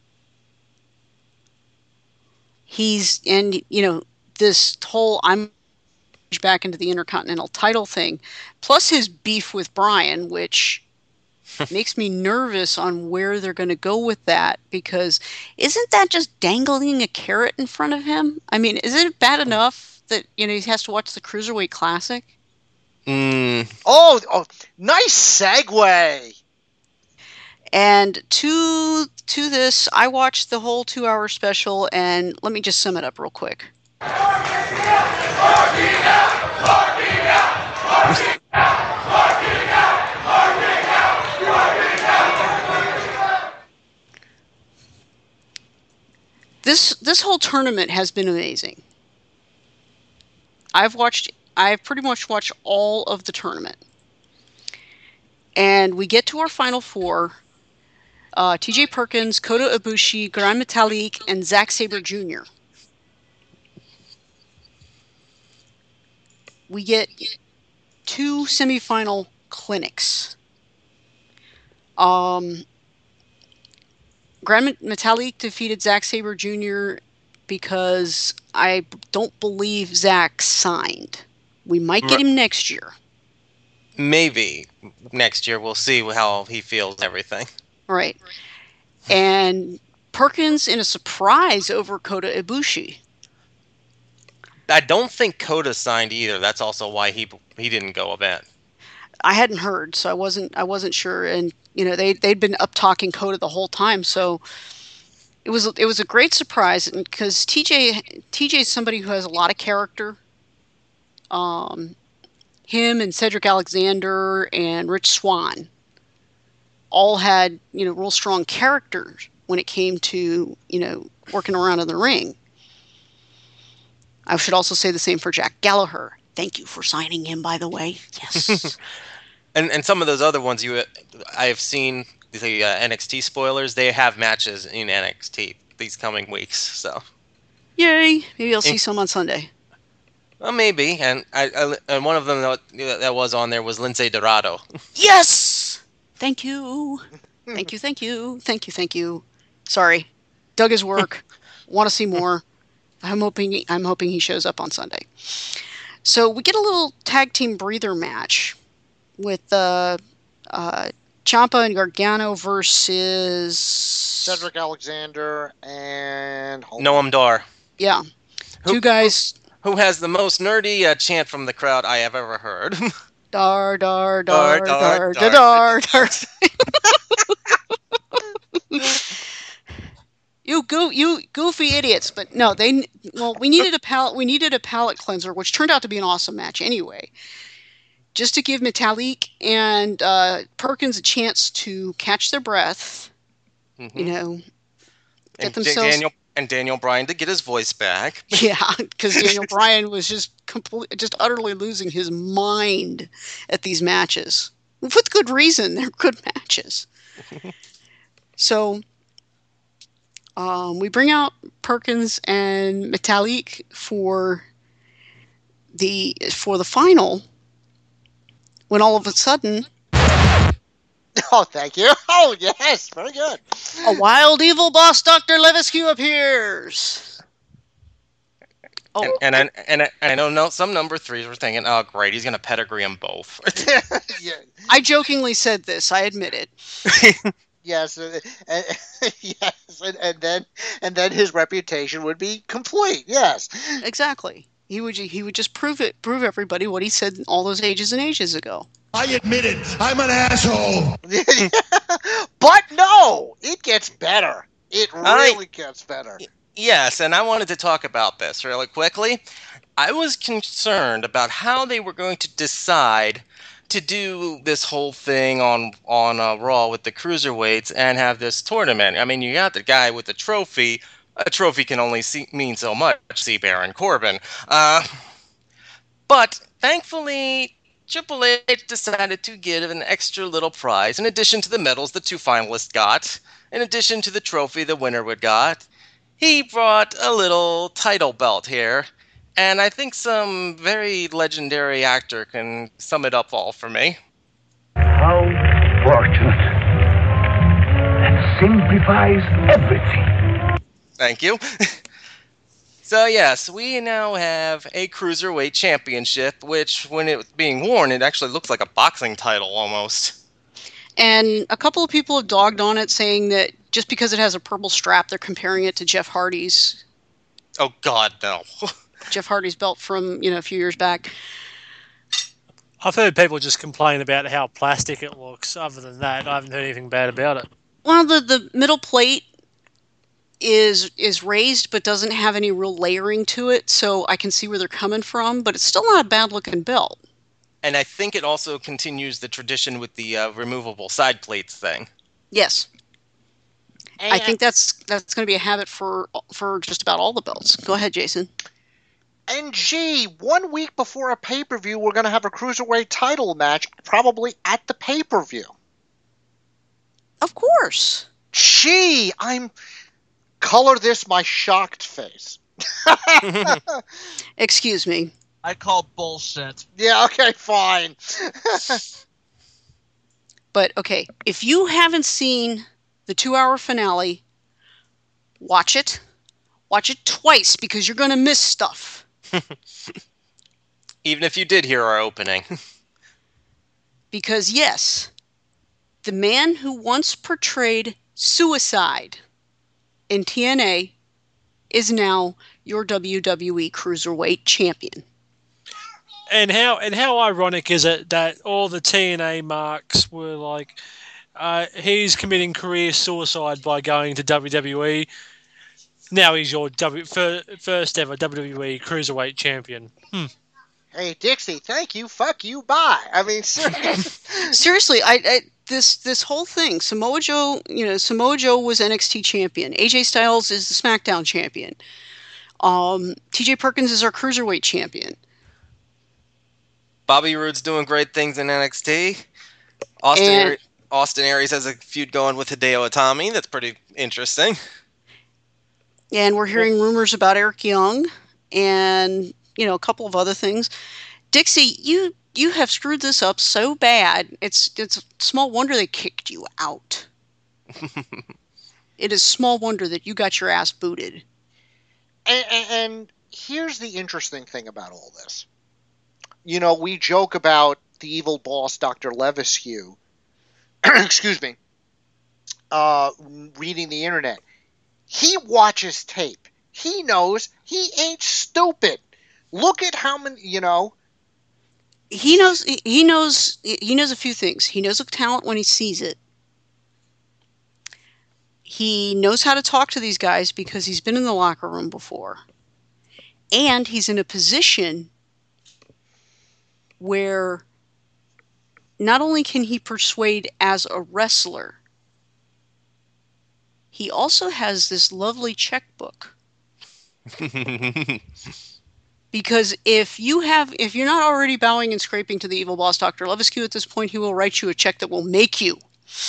Speaker 6: He's, and you know, this whole I'm back into the Intercontinental title thing, plus his beef with Bryan, which makes me nervous on where they're going to go with that, because isn't that just dangling a carrot in front of him? I mean, is it bad enough that, you know, he has to watch the Cruiserweight Classic?
Speaker 7: Mm.
Speaker 8: Oh, oh, nice segue.
Speaker 6: And to to this, I watched the whole two-hour special, and let me just sum it up real quick. This this whole tournament has been amazing. I've watched I've pretty much watched all of the tournament. And we get to our final four. Uh, T J Perkins, Kota Ibushi, Gran Metalik, and Zack Sabre Junior We get two semifinal clinics. Um, Gran Metalik defeated Zack Sabre Junior because I don't believe Zack signed. We might get him next year.
Speaker 7: Maybe next year. We'll see how he feels and everything.
Speaker 6: Right. And Perkins in a surprise over Kota Ibushi.
Speaker 7: I don't think Kota signed either. That's also why he he didn't go event.
Speaker 6: I hadn't heard, so I wasn't I wasn't sure. And you know, they they'd been up talking Kota the whole time, so it was it was a great surprise because T J T J is somebody who has a lot of character. Um, him and Cedric Alexander and Rich Swann all had, you know, real strong characters when it came to, you know, working around in the ring. I should also say the same for Jack Gallagher. Thank you for signing him, by the way. Yes.
Speaker 7: and and some of those other ones you I've seen the uh, N X T spoilers. They have matches in N X T these coming weeks. So,
Speaker 6: yay! Maybe I'll see
Speaker 7: In-
Speaker 6: some on Sunday.
Speaker 7: Well, maybe. And I, I and one of them that, that was on there was Lince Dorado.
Speaker 6: Yes. Thank you. Thank you. Thank you. Thank you. Thank you. Sorry, dug his work. Want to see more. I'm hoping. I'm hoping he shows up on Sunday. So we get a little tag team breather match with uh, uh, Ciampa and Gargano versus
Speaker 8: Cedric Alexander and
Speaker 7: Noam Dar.
Speaker 6: Yeah,
Speaker 7: who,
Speaker 6: two guys.
Speaker 7: Who, who has the most nerdy uh, chant from the crowd I have ever heard?
Speaker 6: Dar dar dar dar dar dar. dar, dar. You go, you goofy idiots! But no, they. Well, we needed a palate. We needed a palate cleanser, which turned out to be an awesome match anyway. Just to give Metalik and uh, Perkins a chance to catch their breath, mm-hmm. you know, get
Speaker 7: and
Speaker 6: themselves.
Speaker 7: Daniel and Daniel Bryan to get his voice back.
Speaker 6: Yeah, because Daniel Bryan was just complete, just utterly losing his mind at these matches with good reason. They're good matches. So. Um, we bring out Perkins and Metalik for the for the final. When all of a sudden,
Speaker 8: oh, thank you. Oh, yes, very good.
Speaker 6: A wild evil boss, Doctor Levesque, appears.
Speaker 7: Oh, and and, and, and, I, and I don't know. Some number threes were thinking, "Oh, great, he's gonna pedigree them both."
Speaker 8: Yeah.
Speaker 6: I jokingly said this. I admit it.
Speaker 8: Yes, uh, uh, yes, and, and then and then his reputation would be complete. Yes,
Speaker 6: exactly. He would he would just prove it, prove everybody what he said all those ages and ages ago.
Speaker 5: I admit it. I'm an asshole.
Speaker 8: But no, it gets better. It really
Speaker 7: I,
Speaker 8: gets better.
Speaker 7: Yes, and I wanted to talk about this really quickly. I was concerned about how they were going to decide to do this whole thing on on uh, Raw with the cruiserweights and have this tournament. I mean, you got the guy with the trophy. A trophy can only see, mean so much. See Baron Corbin. Uh, but thankfully, Triple H decided to give an extra little prize in addition to the medals the two finalists got. In addition to the trophy the winner would got, he brought a little title belt here. And I think some very legendary actor can sum it up all for me.
Speaker 10: How fortunate. That simplifies everything.
Speaker 7: Thank you. So yes, we now have a Cruiserweight Championship, which when it was being worn, it actually looks like a boxing title almost.
Speaker 6: And a couple of people have dogged on it, saying that just because it has a purple strap, they're comparing it to Jeff Hardy's.
Speaker 7: Oh God, no.
Speaker 6: Jeff Hardy's belt from, you know, a few years back.
Speaker 9: I've heard people just complain about how plastic it looks. Other than that, I haven't heard anything bad about it.
Speaker 6: Well, the, the middle plate is is raised but doesn't have any real layering to it, so I can see where they're coming from, but it's still not a bad-looking belt.
Speaker 7: And I think it also continues the tradition with the uh, removable side plates thing.
Speaker 6: Yes.
Speaker 8: And
Speaker 6: I think that's that's going to be a habit for for just about all the belts. Go ahead, Jason.
Speaker 8: And gee, one week before a pay-per-view, we're going to have a Cruiserweight title match, probably at the pay-per-view.
Speaker 6: Of course.
Speaker 8: Gee, I'm... Color this my shocked face.
Speaker 6: Excuse me.
Speaker 11: I call bullshit.
Speaker 8: Yeah, okay, fine.
Speaker 6: But, okay, if you haven't seen the two-hour finale, watch it. Watch it twice, because you're going to miss stuff.
Speaker 7: Even if you did hear our opening.
Speaker 6: Because, yes, the man who once portrayed Suicide in T N A is now your W W E Cruiserweight Champion.
Speaker 9: And how and how ironic is it that all the T N A marks were like, uh, he's committing career suicide by going to W W E. Now he's your w, first ever W W E Cruiserweight Champion. Hmm.
Speaker 8: Hey, Dixie, thank you, fuck you, bye. I mean, seriously.
Speaker 6: Seriously, I, I this this whole thing, Samoa Joe, you know, Samoa Joe was N X T champion. A J Styles is the SmackDown champion. Um, T J Perkins is our Cruiserweight champion.
Speaker 7: Bobby Roode's doing great things in N X T. Austin
Speaker 6: And-
Speaker 7: Aries, Austin Aries has a feud going with Hideo Itami. That's pretty interesting.
Speaker 6: And we're hearing rumors about Eric Young and, you know, a couple of other things. Dixie, you you have screwed this up so bad. It's it's small wonder they kicked you out. It is small wonder that you got your ass booted.
Speaker 8: And, and, and here's the interesting thing about all this. You know, we joke about the evil boss, Doctor Leviscu, excuse me, uh, reading the internet. He watches tape. He knows he ain't stupid. Look at how many, you know.
Speaker 6: He knows he knows he knows a few things. He knows a talent when he sees it. He knows how to talk to these guys because he's been in the locker room before. And he's in a position where not only can he persuade as a wrestler, he also has this lovely checkbook. Because if you have, if you're not already bowing and scraping to the evil boss, Doctor Leviscu, at this point, he will write you a check that will make you.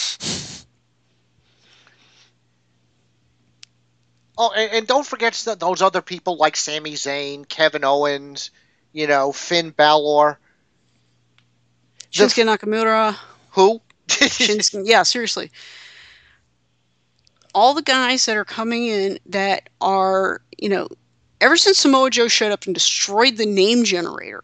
Speaker 8: Oh, and, and don't forget those other people like Sami Zayn, Kevin Owens, you know, Finn Balor.
Speaker 6: Shinsuke Nakamura.
Speaker 8: Who?
Speaker 6: Shinsuke, yeah, seriously. All the guys that are coming in that are, you know, ever since Samoa Joe showed up and destroyed the name generator.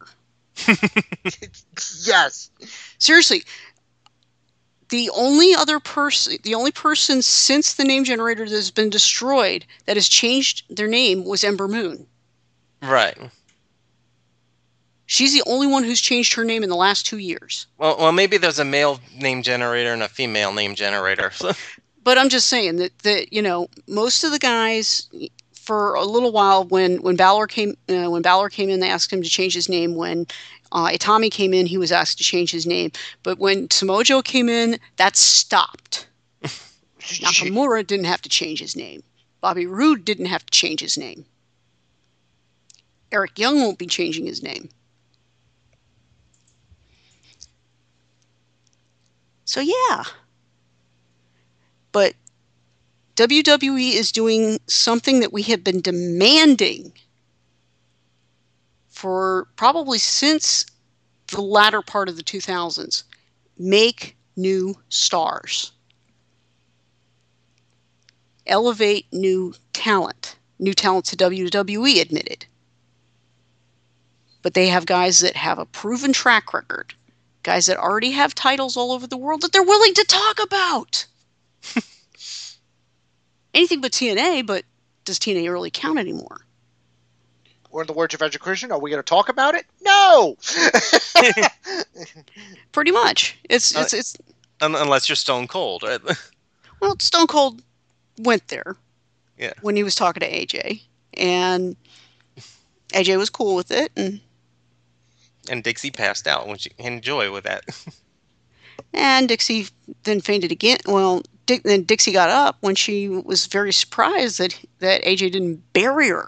Speaker 8: Yes.
Speaker 6: Seriously. The only other person, the only person since the name generator that has been destroyed that has changed their name was Ember Moon.
Speaker 7: Right.
Speaker 6: She's the only one who's changed her name in the last two years.
Speaker 7: Well, well, maybe there's a male name generator and a female name generator.
Speaker 6: But I'm just saying that, that you know, most of the guys, for a little while, when when Balor came uh, when Balor came in, they asked him to change his name. When uh, Itami came in, he was asked to change his name. But when Samoa Joe came in, that stopped. Nakamura didn't have to change his name. Bobby Roode didn't have to change his name. Eric Young won't be changing his name. So yeah. But W W E is doing something that we have been demanding for probably since the latter part of the two thousands. Make new stars. Elevate new talent. New talent to W W E admitted. But they have guys that have a proven track record. Guys that already have titles all over the world that they're willing to talk about. Anything but T N A, but does T N A really count anymore?
Speaker 8: Or in the words of Edge Christian, are we going to talk about it? No!
Speaker 6: Pretty much. It's it's it's
Speaker 7: unless you're Stone Cold, right?
Speaker 6: Well, Stone Cold went there.
Speaker 7: Yeah.
Speaker 6: When he was talking to A J, and A J was cool with it, and
Speaker 7: and Dixie passed out when she enjoy with that.
Speaker 6: And Dixie then fainted again. Well, Dick, then Dixie got up when she was very surprised that that A J didn't bury her.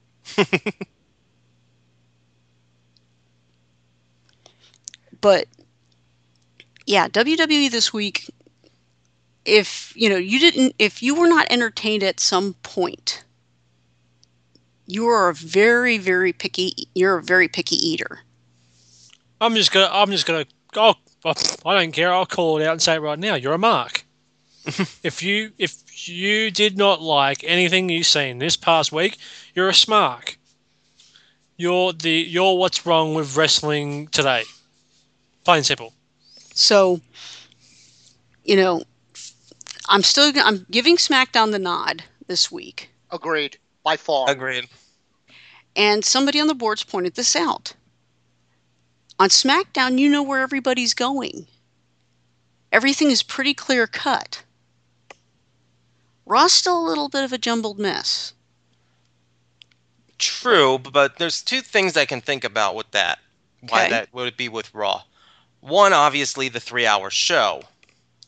Speaker 6: But yeah, W W E this week. If you know you didn't, if you were not entertained at some point, you are a very, very picky. You're a very picky eater.
Speaker 9: I'm just gonna. I'm just gonna. Oh, I don't care. I'll call it out and say it right now. You're a mark. if you if you did not like anything you've seen this past week, you're a smark. You're the. You're what's wrong with wrestling today. Plain and simple.
Speaker 6: So, you know, I'm still. I'm giving SmackDown the nod this week.
Speaker 8: Agreed. By far.
Speaker 7: Agreed.
Speaker 6: And somebody on the boards pointed this out. On SmackDown, you know where everybody's going. Everything is pretty clear cut. Raw's still a little bit of a jumbled mess.
Speaker 7: True, but there's two things I can think about with that. Why
Speaker 6: Okay.
Speaker 7: that would be with Raw. One, obviously, the three-hour show.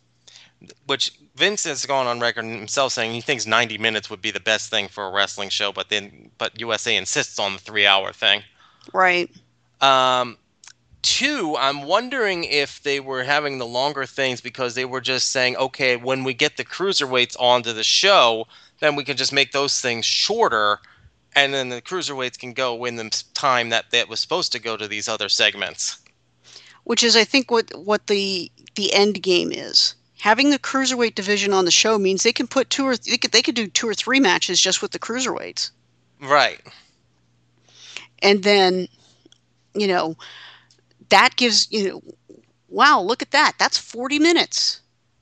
Speaker 7: which Vince has gone on record himself saying he thinks ninety minutes would be the best thing for a wrestling show, but then but U S A insists on the three-hour thing.
Speaker 6: Right.
Speaker 7: Um, two, I'm wondering if they were having the longer things because they were just saying, okay, when we get the cruiserweights onto the show, then we can just make those things shorter, and then the cruiserweights can go in the time that that was supposed to go to these other segments.
Speaker 6: Which is, I think, what what the the end game is. Having the cruiserweight division on the show means they can put two or th- they could they could do two or three matches just with the cruiserweights.
Speaker 7: Right.
Speaker 6: And then, you know, that gives, you know, wow, look at that. That's forty minutes.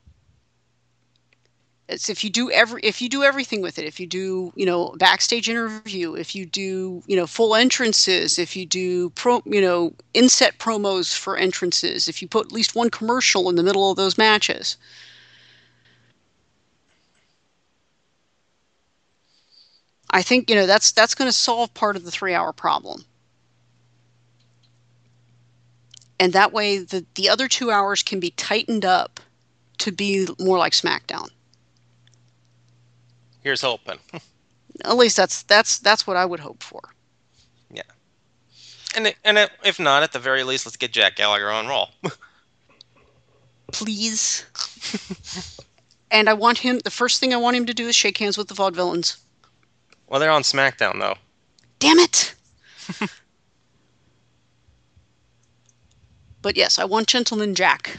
Speaker 6: It's if you do every if you do everything with it, if you do, you know, backstage interview, if you do, you know, full entrances, if you do pro, you know, inset promos for entrances, if you put at least one commercial in the middle of those matches. I think, you know, that's that's going to solve part of the three-hour problem. And that way the the other two hours can be tightened up to be more like SmackDown.
Speaker 7: Here's hoping.
Speaker 6: At least that's that's that's what I would hope for.
Speaker 7: Yeah. And it, and it, if not, at the very least, let's get Jack Gallagher on Raw.
Speaker 6: Please. And I want him. The first thing I want him to do is shake hands with the Vaudevillains.
Speaker 7: Well, they're on SmackDown though.
Speaker 6: Damn it! But yes, I want Gentleman Jack.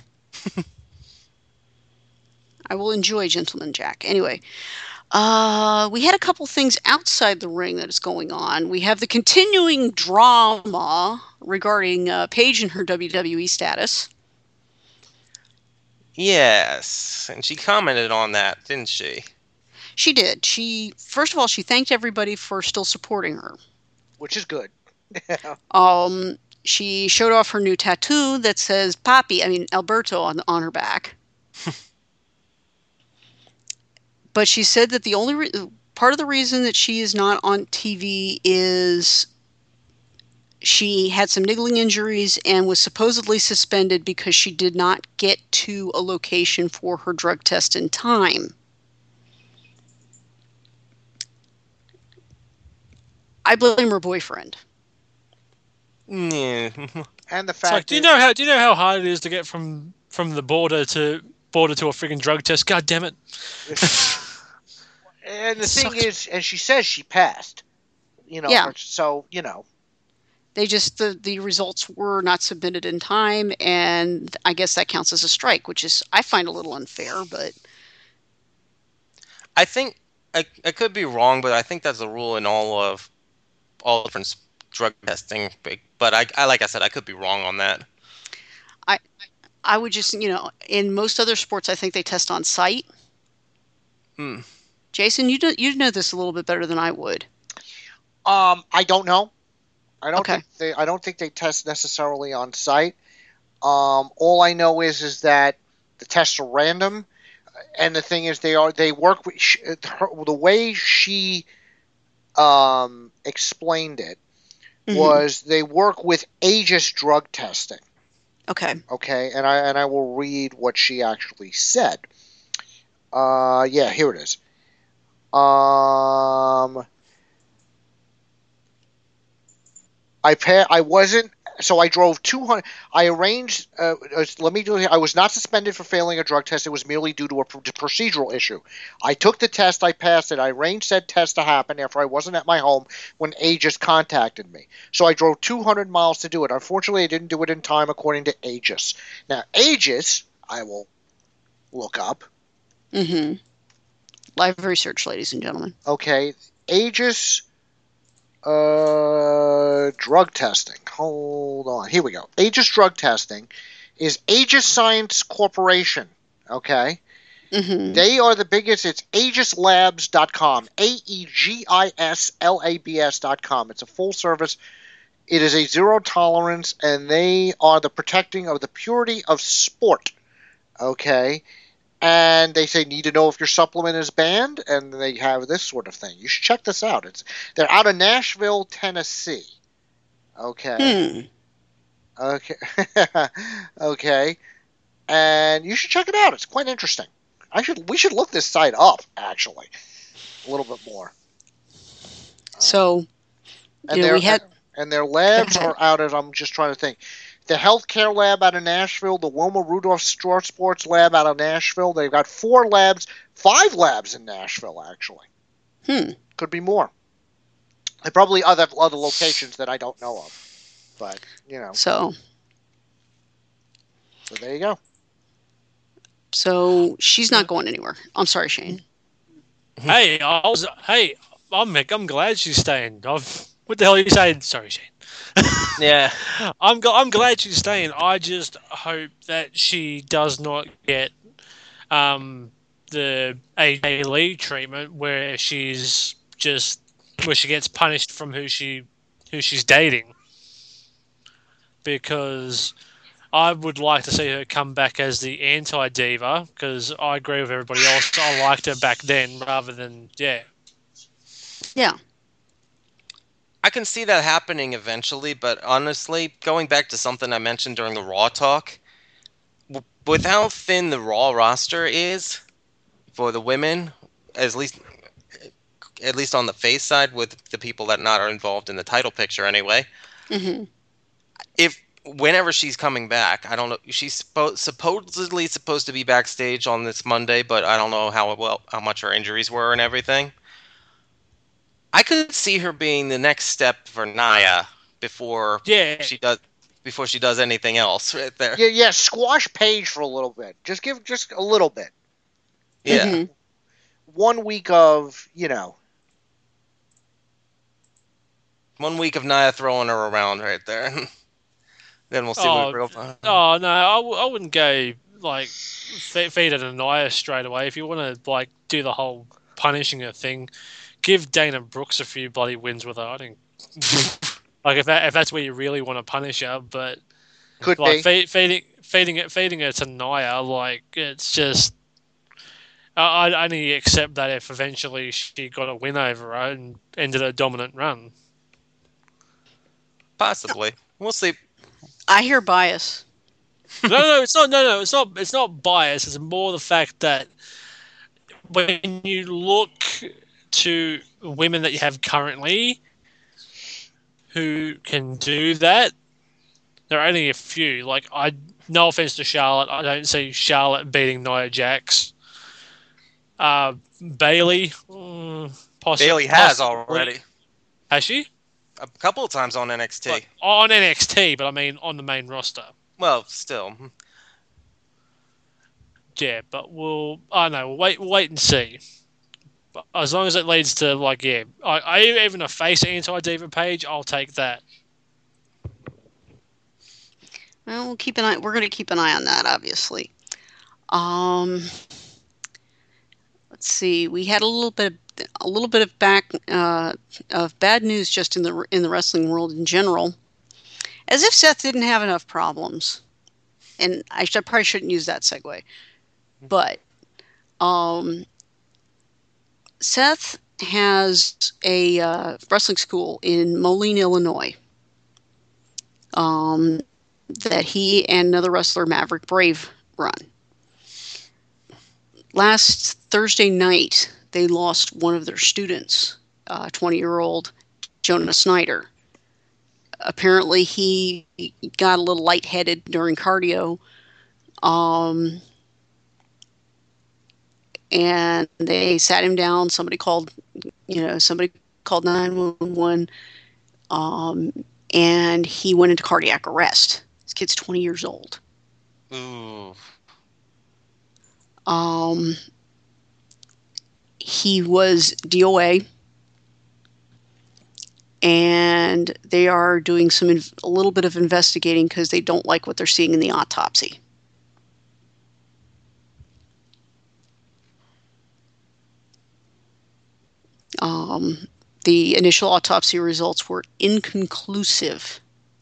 Speaker 6: I will enjoy Gentleman Jack. Anyway. Uh, we had a couple things outside the ring that is going on. We have the continuing drama regarding uh, Paige and her W W E status.
Speaker 7: Yes, and she commented on that, didn't she?
Speaker 6: She did. She first of all, she thanked everybody for still supporting her,
Speaker 8: which is good.
Speaker 6: um, she showed off her new tattoo that says "Papi," I mean Alberto, on on her back. But she said that the only re- part of the reason that she is not on T V is she had some niggling injuries and was supposedly suspended because she did not get to a location for her drug test in time. I blame her boyfriend.
Speaker 7: Yeah.
Speaker 8: And the
Speaker 9: It's
Speaker 8: fact
Speaker 9: like, do you
Speaker 8: is,
Speaker 9: know how do you know how hard it is to get from from the border to border to a freaking drug test? God damn it!
Speaker 8: and the
Speaker 6: It
Speaker 8: thing
Speaker 6: sucks.
Speaker 8: is, and she says she passed. You know,
Speaker 6: Yeah.
Speaker 8: so you know.
Speaker 6: They just the the results were not submitted in time, and I guess that counts as a strike, which is I find a little unfair, but
Speaker 7: I think I, I could be wrong, but I think that's a rule in all of all different s- drug testing. But but I, I like I said, I could be wrong on that.
Speaker 6: I I would just, you know, in most other sports, I think they test on site.
Speaker 7: Hmm.
Speaker 6: Jason, you do, you know this a little bit better than I would.
Speaker 8: Um, I don't know. I don't
Speaker 6: Okay.
Speaker 8: think they. I don't think they test necessarily on site. Um, all I know is is that the tests are random, and the thing is they are they work with sh- her, the way she um, explained it
Speaker 6: Mhm.
Speaker 8: was they work with Aegis drug testing.
Speaker 6: Okay.
Speaker 8: Okay, and I and I will read what she actually said. Uh, yeah, here it is. Um, I pa- I wasn't. So I drove two hundred. I arranged. Uh, uh, let me do it. I was not suspended for failing a drug test. It was merely due to a pr- procedural issue. I took the test. I passed it. I arranged said test to happen after I wasn't at my home when Aegis contacted me. So I drove two hundred miles to do it. Unfortunately, I didn't do it in time, according to Aegis. Now, Aegis, I will look up.
Speaker 6: Mm-hmm. Live research, ladies and gentlemen.
Speaker 8: Okay, Aegis uh, drug testing. Hold on. Here we go. Aegis drug testing is Aegis Science Corporation. Okay.
Speaker 6: Mm-hmm.
Speaker 8: They are the biggest. It's aegis labs dot com. A E G I S L A B S dot com. It's a full service. It is a zero tolerance, and they are the protecting of the purity of sport. Okay. And they say, need to know if your supplement is banned, and they have this sort of thing. You should check this out. It's They're out of Nashville, Tennessee. Okay.
Speaker 6: Hmm.
Speaker 8: Okay. Okay. And you should check it out. It's quite interesting. I should we should look this site up actually a little bit more.
Speaker 6: So,
Speaker 8: And
Speaker 6: you know,
Speaker 8: their
Speaker 6: we had.
Speaker 8: and their labs are out at. I'm just trying to think. The healthcare lab out of Nashville, the Wilma Rudolph Short Sports lab out of Nashville. They've got four labs, five labs in Nashville actually.
Speaker 6: Hmm.
Speaker 8: Could be more. And probably other other locations that I don't know of. But you know.
Speaker 6: So.
Speaker 8: So there you go.
Speaker 6: So she's not going anywhere. I'm sorry, Shane.
Speaker 9: Hey, I was. Hey, I'm. I'm glad she's staying. I've, what the hell are you saying? Sorry, Shane.
Speaker 7: Yeah,
Speaker 9: I'm. gl- I'm glad she's staying. I just hope that she does not get um, the A J Lee treatment, where she's just where she gets punished from who she who she's dating, because I would like to see her come back as the anti-diva, because I agree with everybody else. I liked her back then rather than, yeah.
Speaker 6: Yeah.
Speaker 7: I can see that happening eventually, but honestly, going back to something I mentioned during the Raw talk, w- with how thin the Raw roster is for the women, at least at least on the face side, with the people that not are involved in the title picture anyway.
Speaker 6: Mm-hmm.
Speaker 7: If whenever she's coming back, I don't know. She's suppo- supposedly supposed to be backstage on this Monday, but I don't know how well how much her injuries were and everything. I could see her being the next step for Nia before
Speaker 9: Yeah.
Speaker 7: she does before she does anything else. Right there.
Speaker 8: Yeah, yeah. Squash Paige for a little bit. Just give just a little bit.
Speaker 7: Yeah.
Speaker 6: Mm-hmm.
Speaker 8: One week of you know.
Speaker 7: One week of Nia throwing her around right there. Then we'll see
Speaker 9: Oh,
Speaker 7: what real.
Speaker 9: oh no, I, w- I wouldn't go like fe- feed it Anaya straight away. If you want to like do the whole punishing her thing, give Dana Brooks a few bloody wins with her. I think, like if that if that's where you really want to punish her, but
Speaker 8: Could
Speaker 9: like
Speaker 8: be.
Speaker 9: fe- feeding feeding it feeding her to Nia, like it's just. I- I'd only accept that if eventually she got a win over her and ended a dominant run.
Speaker 7: Possibly, we'll see.
Speaker 6: I hear bias.
Speaker 9: no, no, it's not. No, no, it's not. It's not bias. It's more the fact that when you look to women that you have currently who can do that, there are only a few. Like, I, no offense to Charlotte, I don't see Charlotte beating Nia Jax. Uh, Bailey, mm, possi-
Speaker 7: Bailey has
Speaker 9: possibly.
Speaker 7: already
Speaker 9: Has she?
Speaker 7: a couple of times on N X T.
Speaker 9: Like, on N X T, but I mean on the main roster.
Speaker 7: Well, still.
Speaker 9: Yeah, but we'll. I don't know. We'll wait. We'll wait and see. But as long as it leads to like, yeah, I, I even a face anti-diva page, I'll take that.
Speaker 6: Well, we'll keep an eye. We're going to keep an eye on that, obviously. Um, let's see. We had a little bit, of, a little bit of back uh, of bad news just in the in the wrestling world in general. As if Seth didn't have enough problems, and I should, probably shouldn't use that segue, but um, Seth has a uh, wrestling school in Moline, Illinois. Um, that he and another wrestler, Maverick Brave, run. Last Thursday night, they lost one of their students, uh, twenty-year-old Jonah Snyder. Apparently, he got a little lightheaded during cardio, um, and they sat him down. Somebody called, you know, somebody called nine one one, um, and he went into cardiac arrest. This kid's twenty years old.
Speaker 7: Ooh.
Speaker 6: Um, he was D O A, and they are doing some inv- a little bit of investigating because they don't like what they're seeing in the autopsy. Um, the initial autopsy results were inconclusive.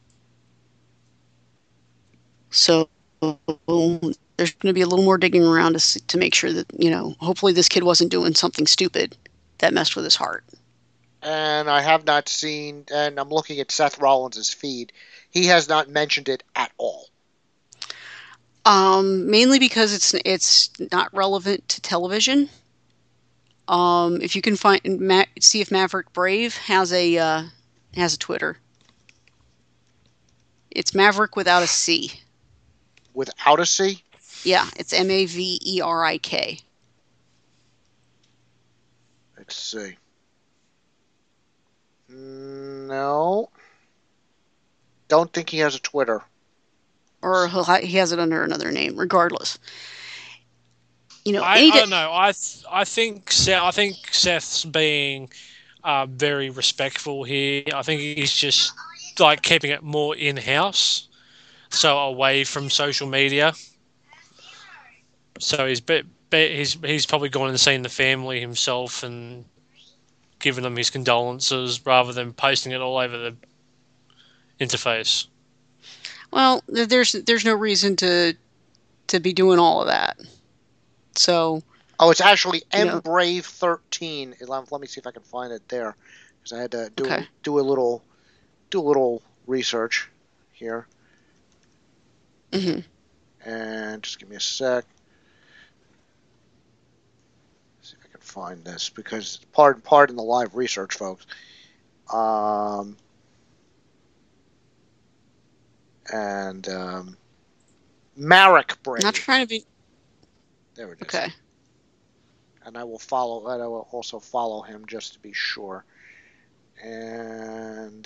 Speaker 6: So there's going to be a little more digging around to, to make sure that, you know, hopefully this kid wasn't doing something stupid that messed with his heart.
Speaker 8: And I have not seen, and I'm looking at Seth Rollins' feed. He has not mentioned it at all.
Speaker 6: Um, mainly because it's it's not relevant to television. Um, if you can find Ma- see if Maverick Brave has a uh, has a Twitter. It's Maverick without a C.
Speaker 8: Without a C?
Speaker 6: Yeah, it's M A V E R I K.
Speaker 8: Let's see. No. Don't think he has a Twitter.
Speaker 6: Or he'll ha- he has it under another name, regardless. You know,
Speaker 9: I,
Speaker 6: any
Speaker 9: I
Speaker 6: day-
Speaker 9: don't know. I th- I think Seth, I think Seth's being uh, very respectful here. I think he's just like keeping it more in house, so away from social media. So he's be, be, he's he's probably gone and seen the family himself and given them his condolences rather than posting it all over the interface.
Speaker 6: well, th- there's there's no reason to to be doing all of that. So,
Speaker 8: Oh, it's actually
Speaker 6: You know-
Speaker 8: M Brave thirteen. Let let me see if I can find it there, because I had to do
Speaker 6: Okay.
Speaker 8: do a little do a little research here.
Speaker 6: mhm.
Speaker 8: And just give me a sec. See if I can find this, because pardon pardon the live research, folks. Um, and um, Marek Brave.
Speaker 6: Not trying to be
Speaker 8: There it is.
Speaker 6: okay.
Speaker 8: And I will follow. And I will also follow him just to be sure. And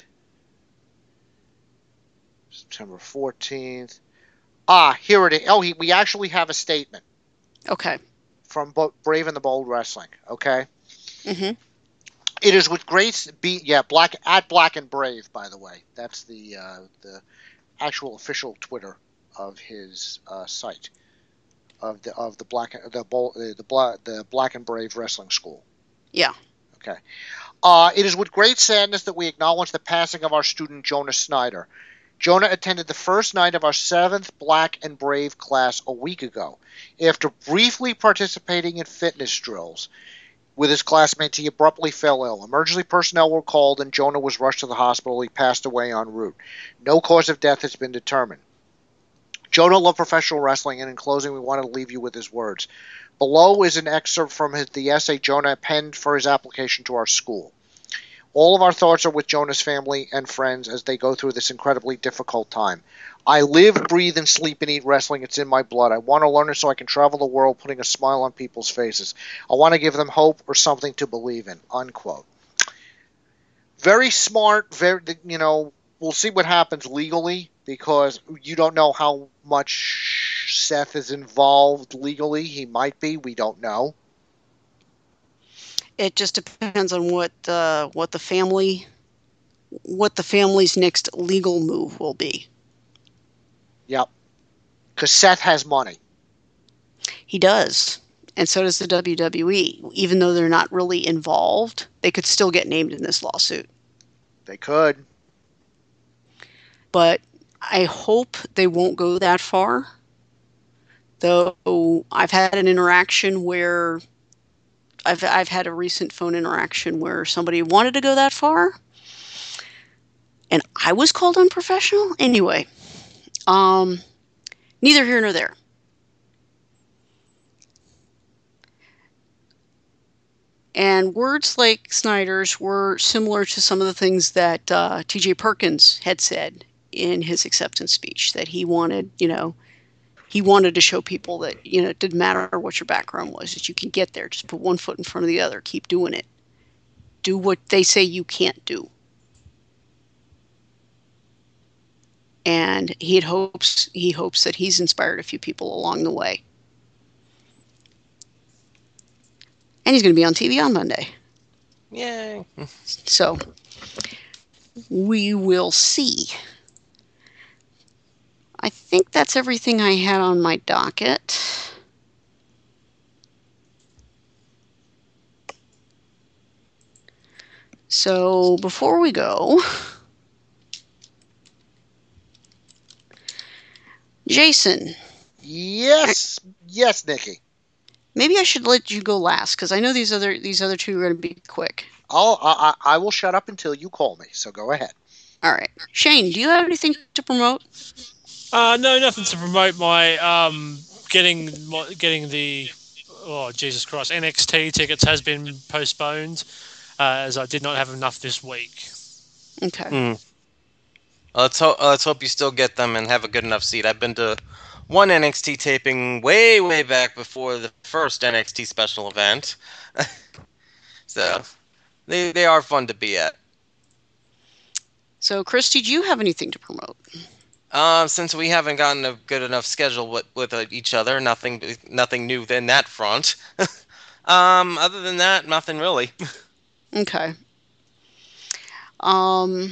Speaker 8: September fourteenth. Ah, here it is. Oh, he, we actually have a statement
Speaker 6: Okay.
Speaker 8: from Bo- Brave and the Bold Wrestling. Okay.
Speaker 6: Mhm.
Speaker 8: It is with great be yeah black at Black and Brave, by the way. That's the uh, the actual official Twitter of his uh, site of the of the black the bold, the the black the Black and Brave Wrestling School.
Speaker 6: Yeah.
Speaker 8: Okay. Uh, it is with great sadness that we acknowledge the passing of our student Jonah Snyder. Jonah attended the first night of our seventh Black and Brave class a week ago. After briefly participating in fitness drills with his classmates, he abruptly fell ill. Emergency personnel were called and Jonah was rushed to the hospital. He passed away en route. No cause of death has been determined. Jonah loved professional wrestling, and in closing, we want to leave you with his words. Below is an excerpt from his, the essay Jonah penned for his application to our school. All of our thoughts are with Jonah's family and friends as they go through this incredibly difficult time. I live, breathe, and sleep and eat wrestling. It's in my blood. I want to learn it so I can travel the world putting a smile on people's faces. I want to give them hope or something to believe in, unquote. Very smart, very, you know, we'll see what happens legally, because you don't know how much Seth is involved legally. He might be. We don't know.
Speaker 6: It just depends on what uh, what the family what the family's next legal move will be.
Speaker 8: Yep. Because Seth has money.
Speaker 6: He does. And so does the W W E. Even though they're not really involved, they could still get named in this lawsuit.
Speaker 8: They could.
Speaker 6: But I hope they won't go that far. Though I've had an interaction where I've I've had a recent phone interaction where somebody wanted to go that far, and I was called unprofessional. Anyway, um, neither here nor there. And words like Snyder's were similar to some of the things that uh, T J Perkins had said in his acceptance speech, that he wanted, you know, he wanted to show people that, you know, it didn't matter what your background was, that you can get there. Just put one foot in front of the other. Keep doing it. Do what they say you can't do. And he hopes he hopes that he's inspired a few people along the way. And he's going to be on T V on Monday.
Speaker 7: Yay.
Speaker 6: So we will see. I think that's everything I had on my docket. So before we go, Jason.
Speaker 8: Yes, yes, Nikki.
Speaker 6: Maybe I should let you go last, because I know these other these other two are going to be quick.
Speaker 8: I'll, I, I will shut up until you call me, so go ahead.
Speaker 6: All right. Shane, do you have anything to promote?
Speaker 9: Uh, no, nothing to promote. My um, getting my, getting the oh Jesus Christ N X T tickets has been postponed uh, as I did not have enough this week.
Speaker 6: Okay.
Speaker 7: Mm. Let's hope. Let's hope you still get them and have a good enough seat. I've been to one N X T taping way, way back before the first N X T special event, so they they are fun to be at.
Speaker 6: So, Christy, do you have anything to promote?
Speaker 7: Uh, since we haven't gotten a good enough schedule with with uh, each other, nothing nothing new in that front. um, other than that, nothing really.
Speaker 6: Okay. Um,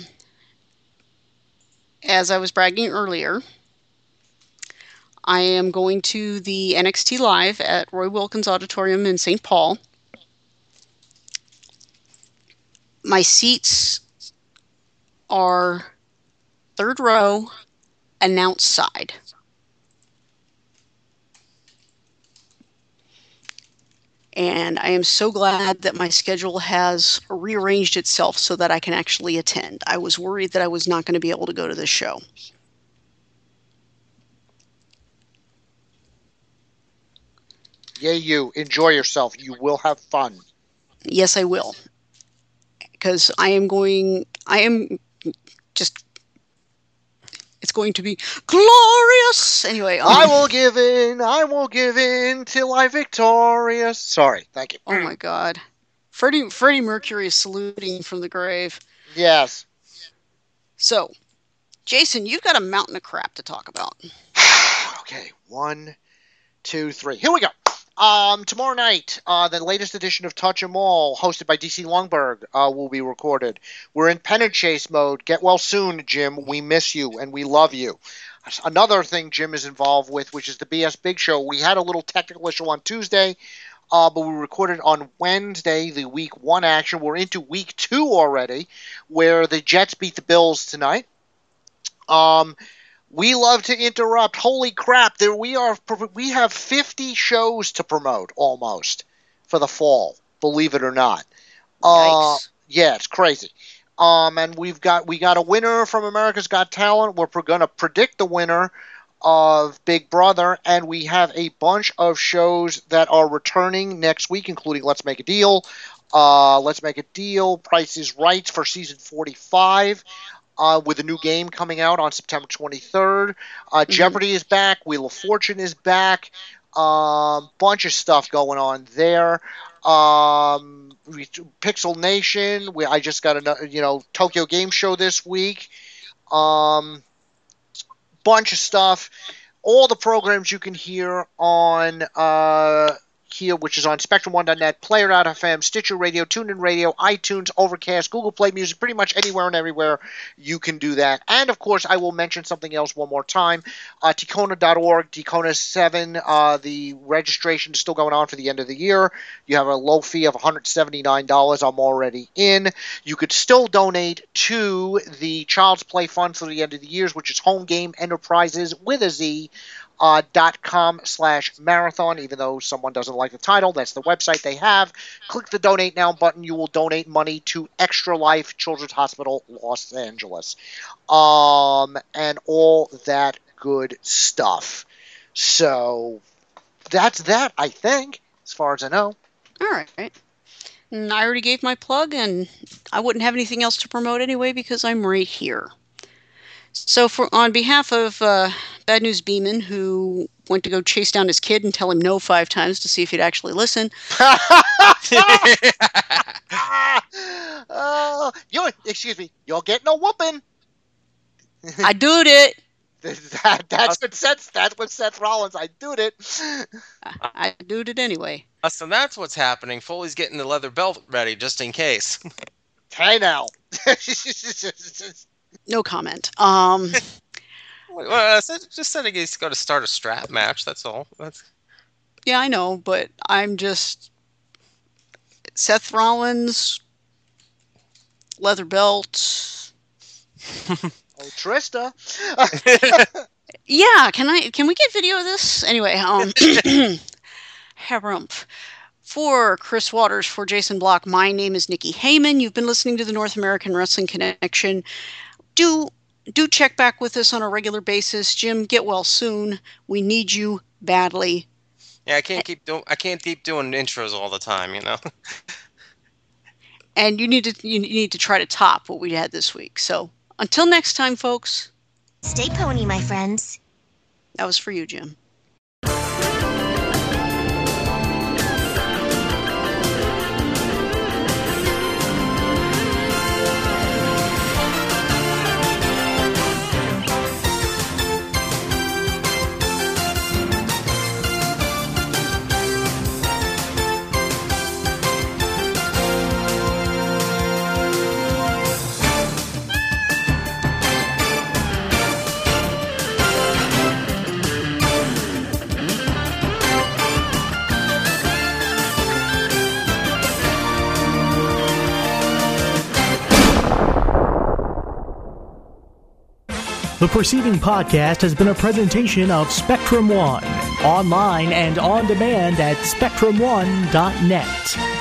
Speaker 6: as I was bragging earlier, I am going to the N X T Live at Roy Wilkins Auditorium in Saint Paul. My seats are third row, announce side. And I am so glad that my schedule has rearranged itself so that I can actually attend. I was worried that I was not going to be able to go to this show.
Speaker 8: Yeah, you enjoy yourself. You will have fun.
Speaker 6: Yes, I will. Because I am going, I am just, it's going to be glorious. Anyway. Um,
Speaker 8: I will give in, I will give in till I'm victorious. Sorry, thank you.
Speaker 6: Oh my God. Freddie, Freddie Mercury is saluting from the grave.
Speaker 8: Yes.
Speaker 6: So, Jason, you've got a mountain of crap to talk about.
Speaker 8: Okay, one, two, three. Here we go. Um, tomorrow night, uh, the latest edition of Touch 'Em All, hosted by D C Longberg, uh, will be recorded. We're in pen and chase mode. Get well soon, Jim. We miss you and we love you. Another thing Jim is involved with, which is the B S Big Show. We had a little technical issue on Tuesday, uh, but we recorded on Wednesday, the week one action. We're into week two already, where the Jets beat the Bills tonight. Um... We love to interrupt. Holy crap! There we are. We have fifty shows to promote almost for the fall. Believe it or not. Uh, yeah, it's crazy. Um, and we've got we got a winner from America's Got Talent. We're going to predict the winner of Big Brother, and we have a bunch of shows that are returning next week, including Let's Make a Deal. Uh, Let's Make a Deal. Price is Right for season forty-five. Uh, with a new game coming out on September twenty-third. Uh, mm-hmm. Jeopardy is back. Wheel of Fortune is back. Um, bunch of stuff going on there. Um, Pixel Nation. We, I just got a you know Tokyo Game Show this week. Um, bunch of stuff. All the programs you can hear on uh, here, which is on Spectrum one dot net, Player dot f m, Stitcher Radio, TuneIn Radio, iTunes, Overcast, Google Play Music, pretty much anywhere and everywhere you can do that. And, of course, I will mention something else one more time. Uh, Tikona dot org, Tikona seven, uh, the registration is still going on for the end of the year. You have a low fee of one hundred seventy-nine dollars. I'm already in. You could still donate to the Child's Play Fund for the end of the year, which is Home Game Enterprises with a Z. Uh, dot com slash marathon, even though someone doesn't like the title. That's the website they have. Click the Donate Now button. You will donate money to Extra Life Children's Hospital, Los Angeles. Um, and all that good stuff. So, that's that, I think, as far as I know.
Speaker 6: All right. And I already gave my plug, and I wouldn't have anything else to promote anyway because I'm right here. So, for on behalf of uh, Bad News Beeman, who went to go chase down his kid and tell him no five times to see if he'd actually listen.
Speaker 8: uh, you, excuse me, you'll get no whooping.
Speaker 6: I doed it.
Speaker 8: that, that's what Seth. That's what Seth Rollins. I doed it.
Speaker 6: I, I doed it anyway.
Speaker 7: Uh, so that's what's happening. Foley's getting the leather belt ready just in case.
Speaker 8: Hey now.
Speaker 6: No comment. Um,
Speaker 7: well, uh, just said he's going to start a strap match. That's all. That's...
Speaker 6: Yeah, I know, but I'm just Seth Rollins, leather belt.
Speaker 8: Oh, Trista.
Speaker 6: Yeah, can I? Can we get video of this? Anyway, um, harumph. For Chris Waters, for Jason Block, my name is Nikki Heyman. You've been listening to the North American Wrestling Connection. Do do check back with us on a regular basis. Jim, get well soon. We need you badly.
Speaker 7: Yeah, I can't keep doing. I can't keep doing intros all the time, you know.
Speaker 6: And you need to you need to try to top what we had this week. So until next time, folks.
Speaker 12: Stay pony, my friends.
Speaker 6: That was for you, Jim.
Speaker 1: The preceding podcast has been a presentation of Spectrum One, online and on demand at spectrum one dot net.